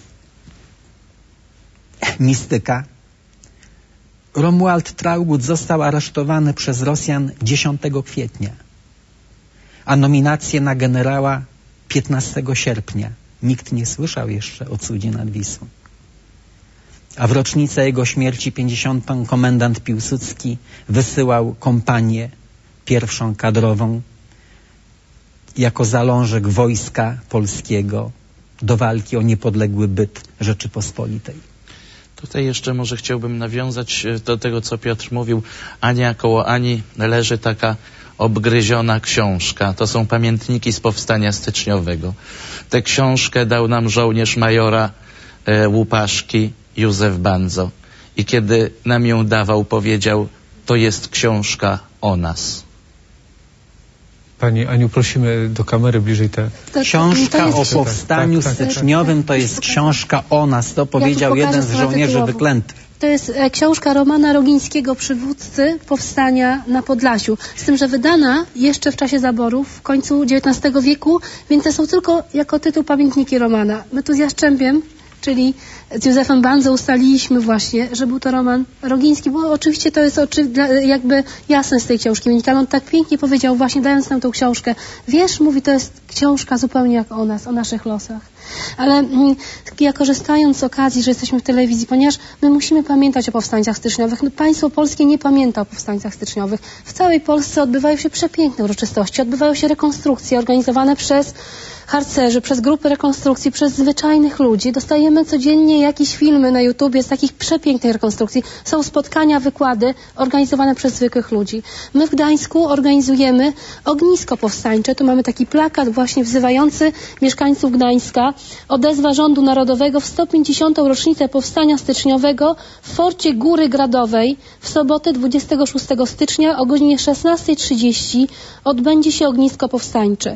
mistyka. Romuald Traugott został aresztowany przez Rosjan dziesiątego kwietnia, a nominację na generała piętnastego sierpnia. Nikt nie słyszał jeszcze o cudzie nad Wisłą. A w rocznicę jego śmierci pięćdziesiątą komendant Piłsudski wysyłał kompanię pierwszą kadrową jako zalążek wojska polskiego do walki o niepodległy byt Rzeczypospolitej.
Tutaj jeszcze może chciałbym nawiązać do tego, co Piotr mówił. Ania, koło Ani leży taka obgryziona książka. To są pamiętniki z powstania styczniowego. Tę książkę dał nam żołnierz majora e, Łupaszki, Józef Bandzo. I kiedy nam ją dawał, powiedział, to jest książka o nas.
Pani Aniu, prosimy do kamery bliżej te...
Książka o powstaniu tak, tak, styczniowym to jest książka o nas. To powiedział ja jeden z żołnierzy wyklętych.
To jest e, książka Romana Rogińskiego, przywódcy powstania na Podlasiu. Z tym, że wydana jeszcze w czasie zaborów, w końcu dziewiętnastego wieku, więc to są tylko jako tytuł pamiętniki Romana. My tu z Jaszczębiem, czyli z Józefem Bandzą ustaliliśmy właśnie, że był to Roman Rogiński, bo oczywiście to jest oczy, jakby jasne z tej książki wynika. On tak pięknie powiedział, właśnie dając nam tą książkę. Wiesz, mówi, to jest książka zupełnie jak o nas, o naszych losach. Ale mm, ja korzystając z okazji, że jesteśmy w telewizji, ponieważ my musimy pamiętać o powstańcach styczniowych. No, państwo polskie nie pamięta o powstańcach styczniowych. W całej Polsce odbywają się przepiękne uroczystości, odbywają się rekonstrukcje organizowane przez harcerzy, przez grupy rekonstrukcji, przez zwyczajnych ludzi. Dostajemy codziennie jakieś filmy na YouTubie z takich przepięknych rekonstrukcji. Są spotkania, wykłady organizowane przez zwykłych ludzi. My w Gdańsku organizujemy ognisko powstańcze. Tu mamy taki plakat właśnie wzywający mieszkańców Gdańska. Odezwa Rządu Narodowego w sto pięćdziesiątą rocznicę powstania styczniowego w Forcie Góry Gradowej w sobotę dwudziestego szóstego stycznia o godzinie szesnastej trzydzieści odbędzie się ognisko powstańcze.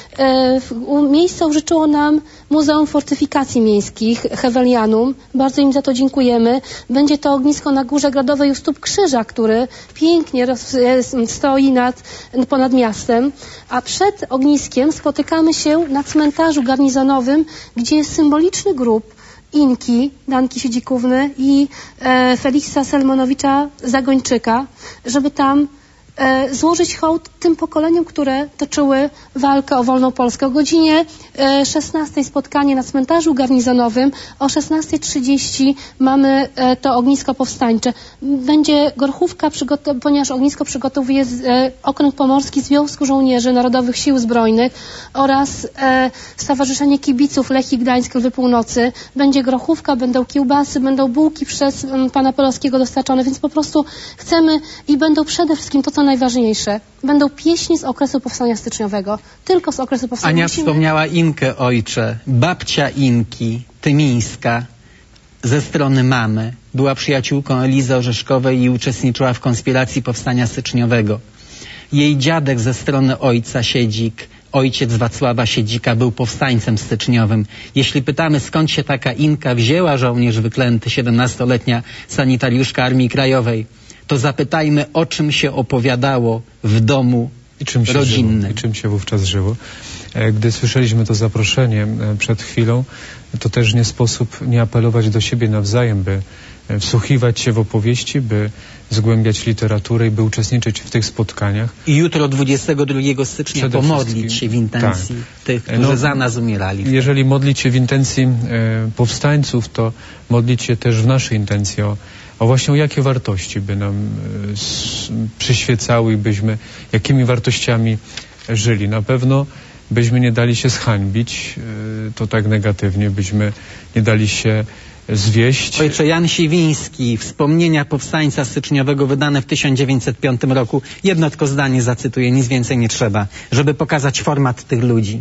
E, miejsce użyczyło nam Muzeum Fortyfikacji Miejskich Hewelianum. Bardzo im za to dziękujemy. Będzie to ognisko na Górze Gradowej u stóp krzyża, który pięknie roz, stoi nad, ponad miastem. A przed ogniskiem spotykamy się na cmentarzu garnizonowym, gdzie jest symboliczny grób Inki, Danki Siedzikówny i e, Feliksa Selmonowicza Zagończyka, żeby tam e, złożyć hołd tym pokoleniom, które toczyły walkę o wolną Polskę. O godzinie e, szesnastej spotkanie na cmentarzu garnizonowym, o szesnastej trzydzieści mamy e, to ognisko powstańcze. Będzie gorchówka, ponieważ ognisko przygotowuje e, Okręg Pomorski Związku Żołnierzy Narodowych Sił Zbrojnych oraz e, Stowarzyszenie Kibiców Lechii Gdańsk Lwy Północy. Będzie grochówka, będą kiełbasy, będą bułki przez m, pana Pelowskiego dostarczone, więc po prostu chcemy i będą przede wszystkim to, co najważniejsze, będą pieśni z okresu powstania styczniowego. Tylko z okresu powstania.
Ania
Musimy...
wspomniała Inkę, ojcze. Babcia Inki, Tymińska, ze strony mamy, była przyjaciółką Elizy Orzeszkowej i uczestniczyła w konspiracji powstania styczniowego. Jej dziadek ze strony ojca, Siedzik, ojciec Wacława Siedzika, był powstańcem styczniowym. Jeśli pytamy, skąd się taka Inka wzięła, żołnierz wyklęty, siedemnastoletnia sanitariuszka Armii Krajowej, to zapytajmy, o czym się opowiadało w domu
I czym się
rodzinnym.
Żyło, I czym się wówczas żyło. Gdy słyszeliśmy to zaproszenie przed chwilą, to też nie sposób nie apelować do siebie nawzajem, by wsłuchiwać się w opowieści, by zgłębiać literaturę i by uczestniczyć w tych spotkaniach.
I jutro dwudziestego drugiego stycznia pomodlić się w intencji tak. tych, którzy no, za nas umierali.
Jeżeli modlić się w intencji e, powstańców, to modlić się też w naszej intencji o, o właśnie o jakie wartości by nam e, s, przyświecały i byśmy jakimi wartościami żyli. Na pewno byśmy nie dali się zhańbić, e, to tak negatywnie, byśmy nie dali się zwieść.
Ojcze Jan Siwiński, Wspomnienia powstańca styczniowego, wydane w tysiąc dziewięćset piątym roku. Jedno tylko zdanie zacytuję, nic więcej nie trzeba, żeby pokazać format tych ludzi.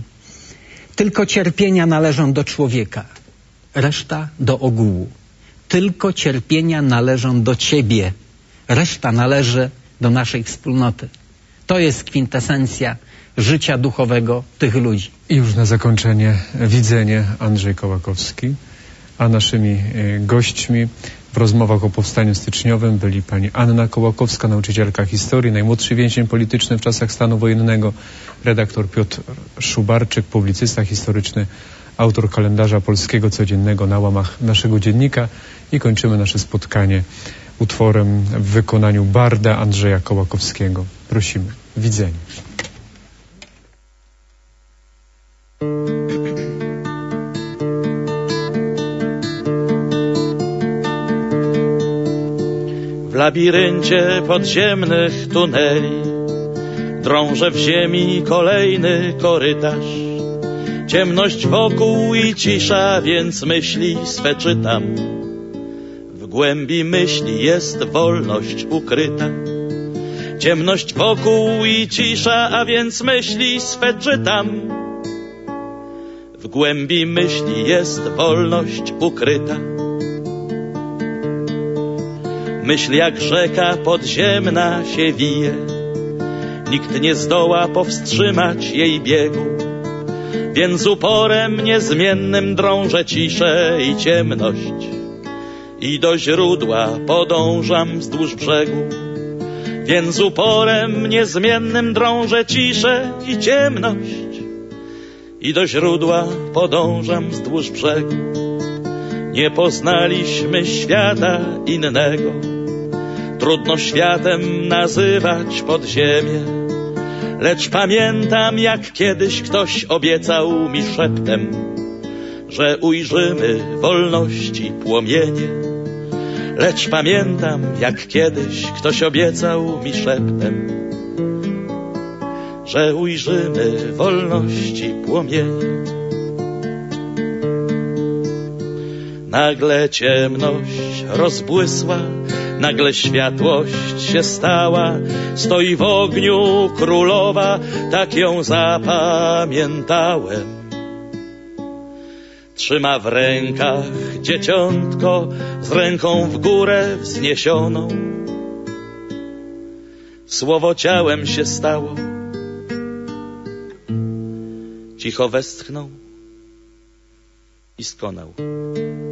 Tylko cierpienia należą do człowieka, reszta do ogółu. Tylko cierpienia należą do ciebie, reszta należy do naszej wspólnoty. To jest kwintesencja życia duchowego tych ludzi.
I już na zakończenie widzenie Andrzej Kołakowski. A naszymi gośćmi w rozmowach o powstaniu styczniowym byli pani Anna Kołakowska, nauczycielka historii, najmłodszy więzień polityczny w czasach stanu wojennego, redaktor Piotr Szubarczyk, publicysta historyczny, autor kalendarza polskiego codziennego na łamach naszego dziennika. I kończymy nasze spotkanie utworem w wykonaniu barda Andrzeja Kołakowskiego. Prosimy. Widzenie.
W labiryncie podziemnych tuneli drąży w ziemi kolejny korytarz. Ciemność wokół i cisza, więc myśli swe czytam. W głębi myśli jest wolność ukryta. Ciemność wokół i cisza, a więc myśli swe czytam. W głębi myśli jest wolność ukryta. Myśl jak rzeka podziemna się wije, nikt nie zdoła powstrzymać jej biegu, więc uporem niezmiennym drążę ciszę i ciemność i do źródła podążam wzdłuż brzegu. Więc uporem niezmiennym drążę ciszę i ciemność i do źródła podążam wzdłuż brzegu. Nie poznaliśmy świata innego, trudno światem nazywać podziemie, lecz pamiętam, jak kiedyś ktoś obiecał mi szeptem, że ujrzymy wolności płomienie. Lecz pamiętam, jak kiedyś ktoś obiecał mi szeptem, że ujrzymy wolności płomienie. Nagle ciemność rozbłysła, nagle światłość się stała, stoi w ogniu królowa, tak ją zapamiętałem. Trzyma w rękach dzieciątko z ręką w górę wzniesioną. Słowo ciałem się stało, cicho westchnął i skonał.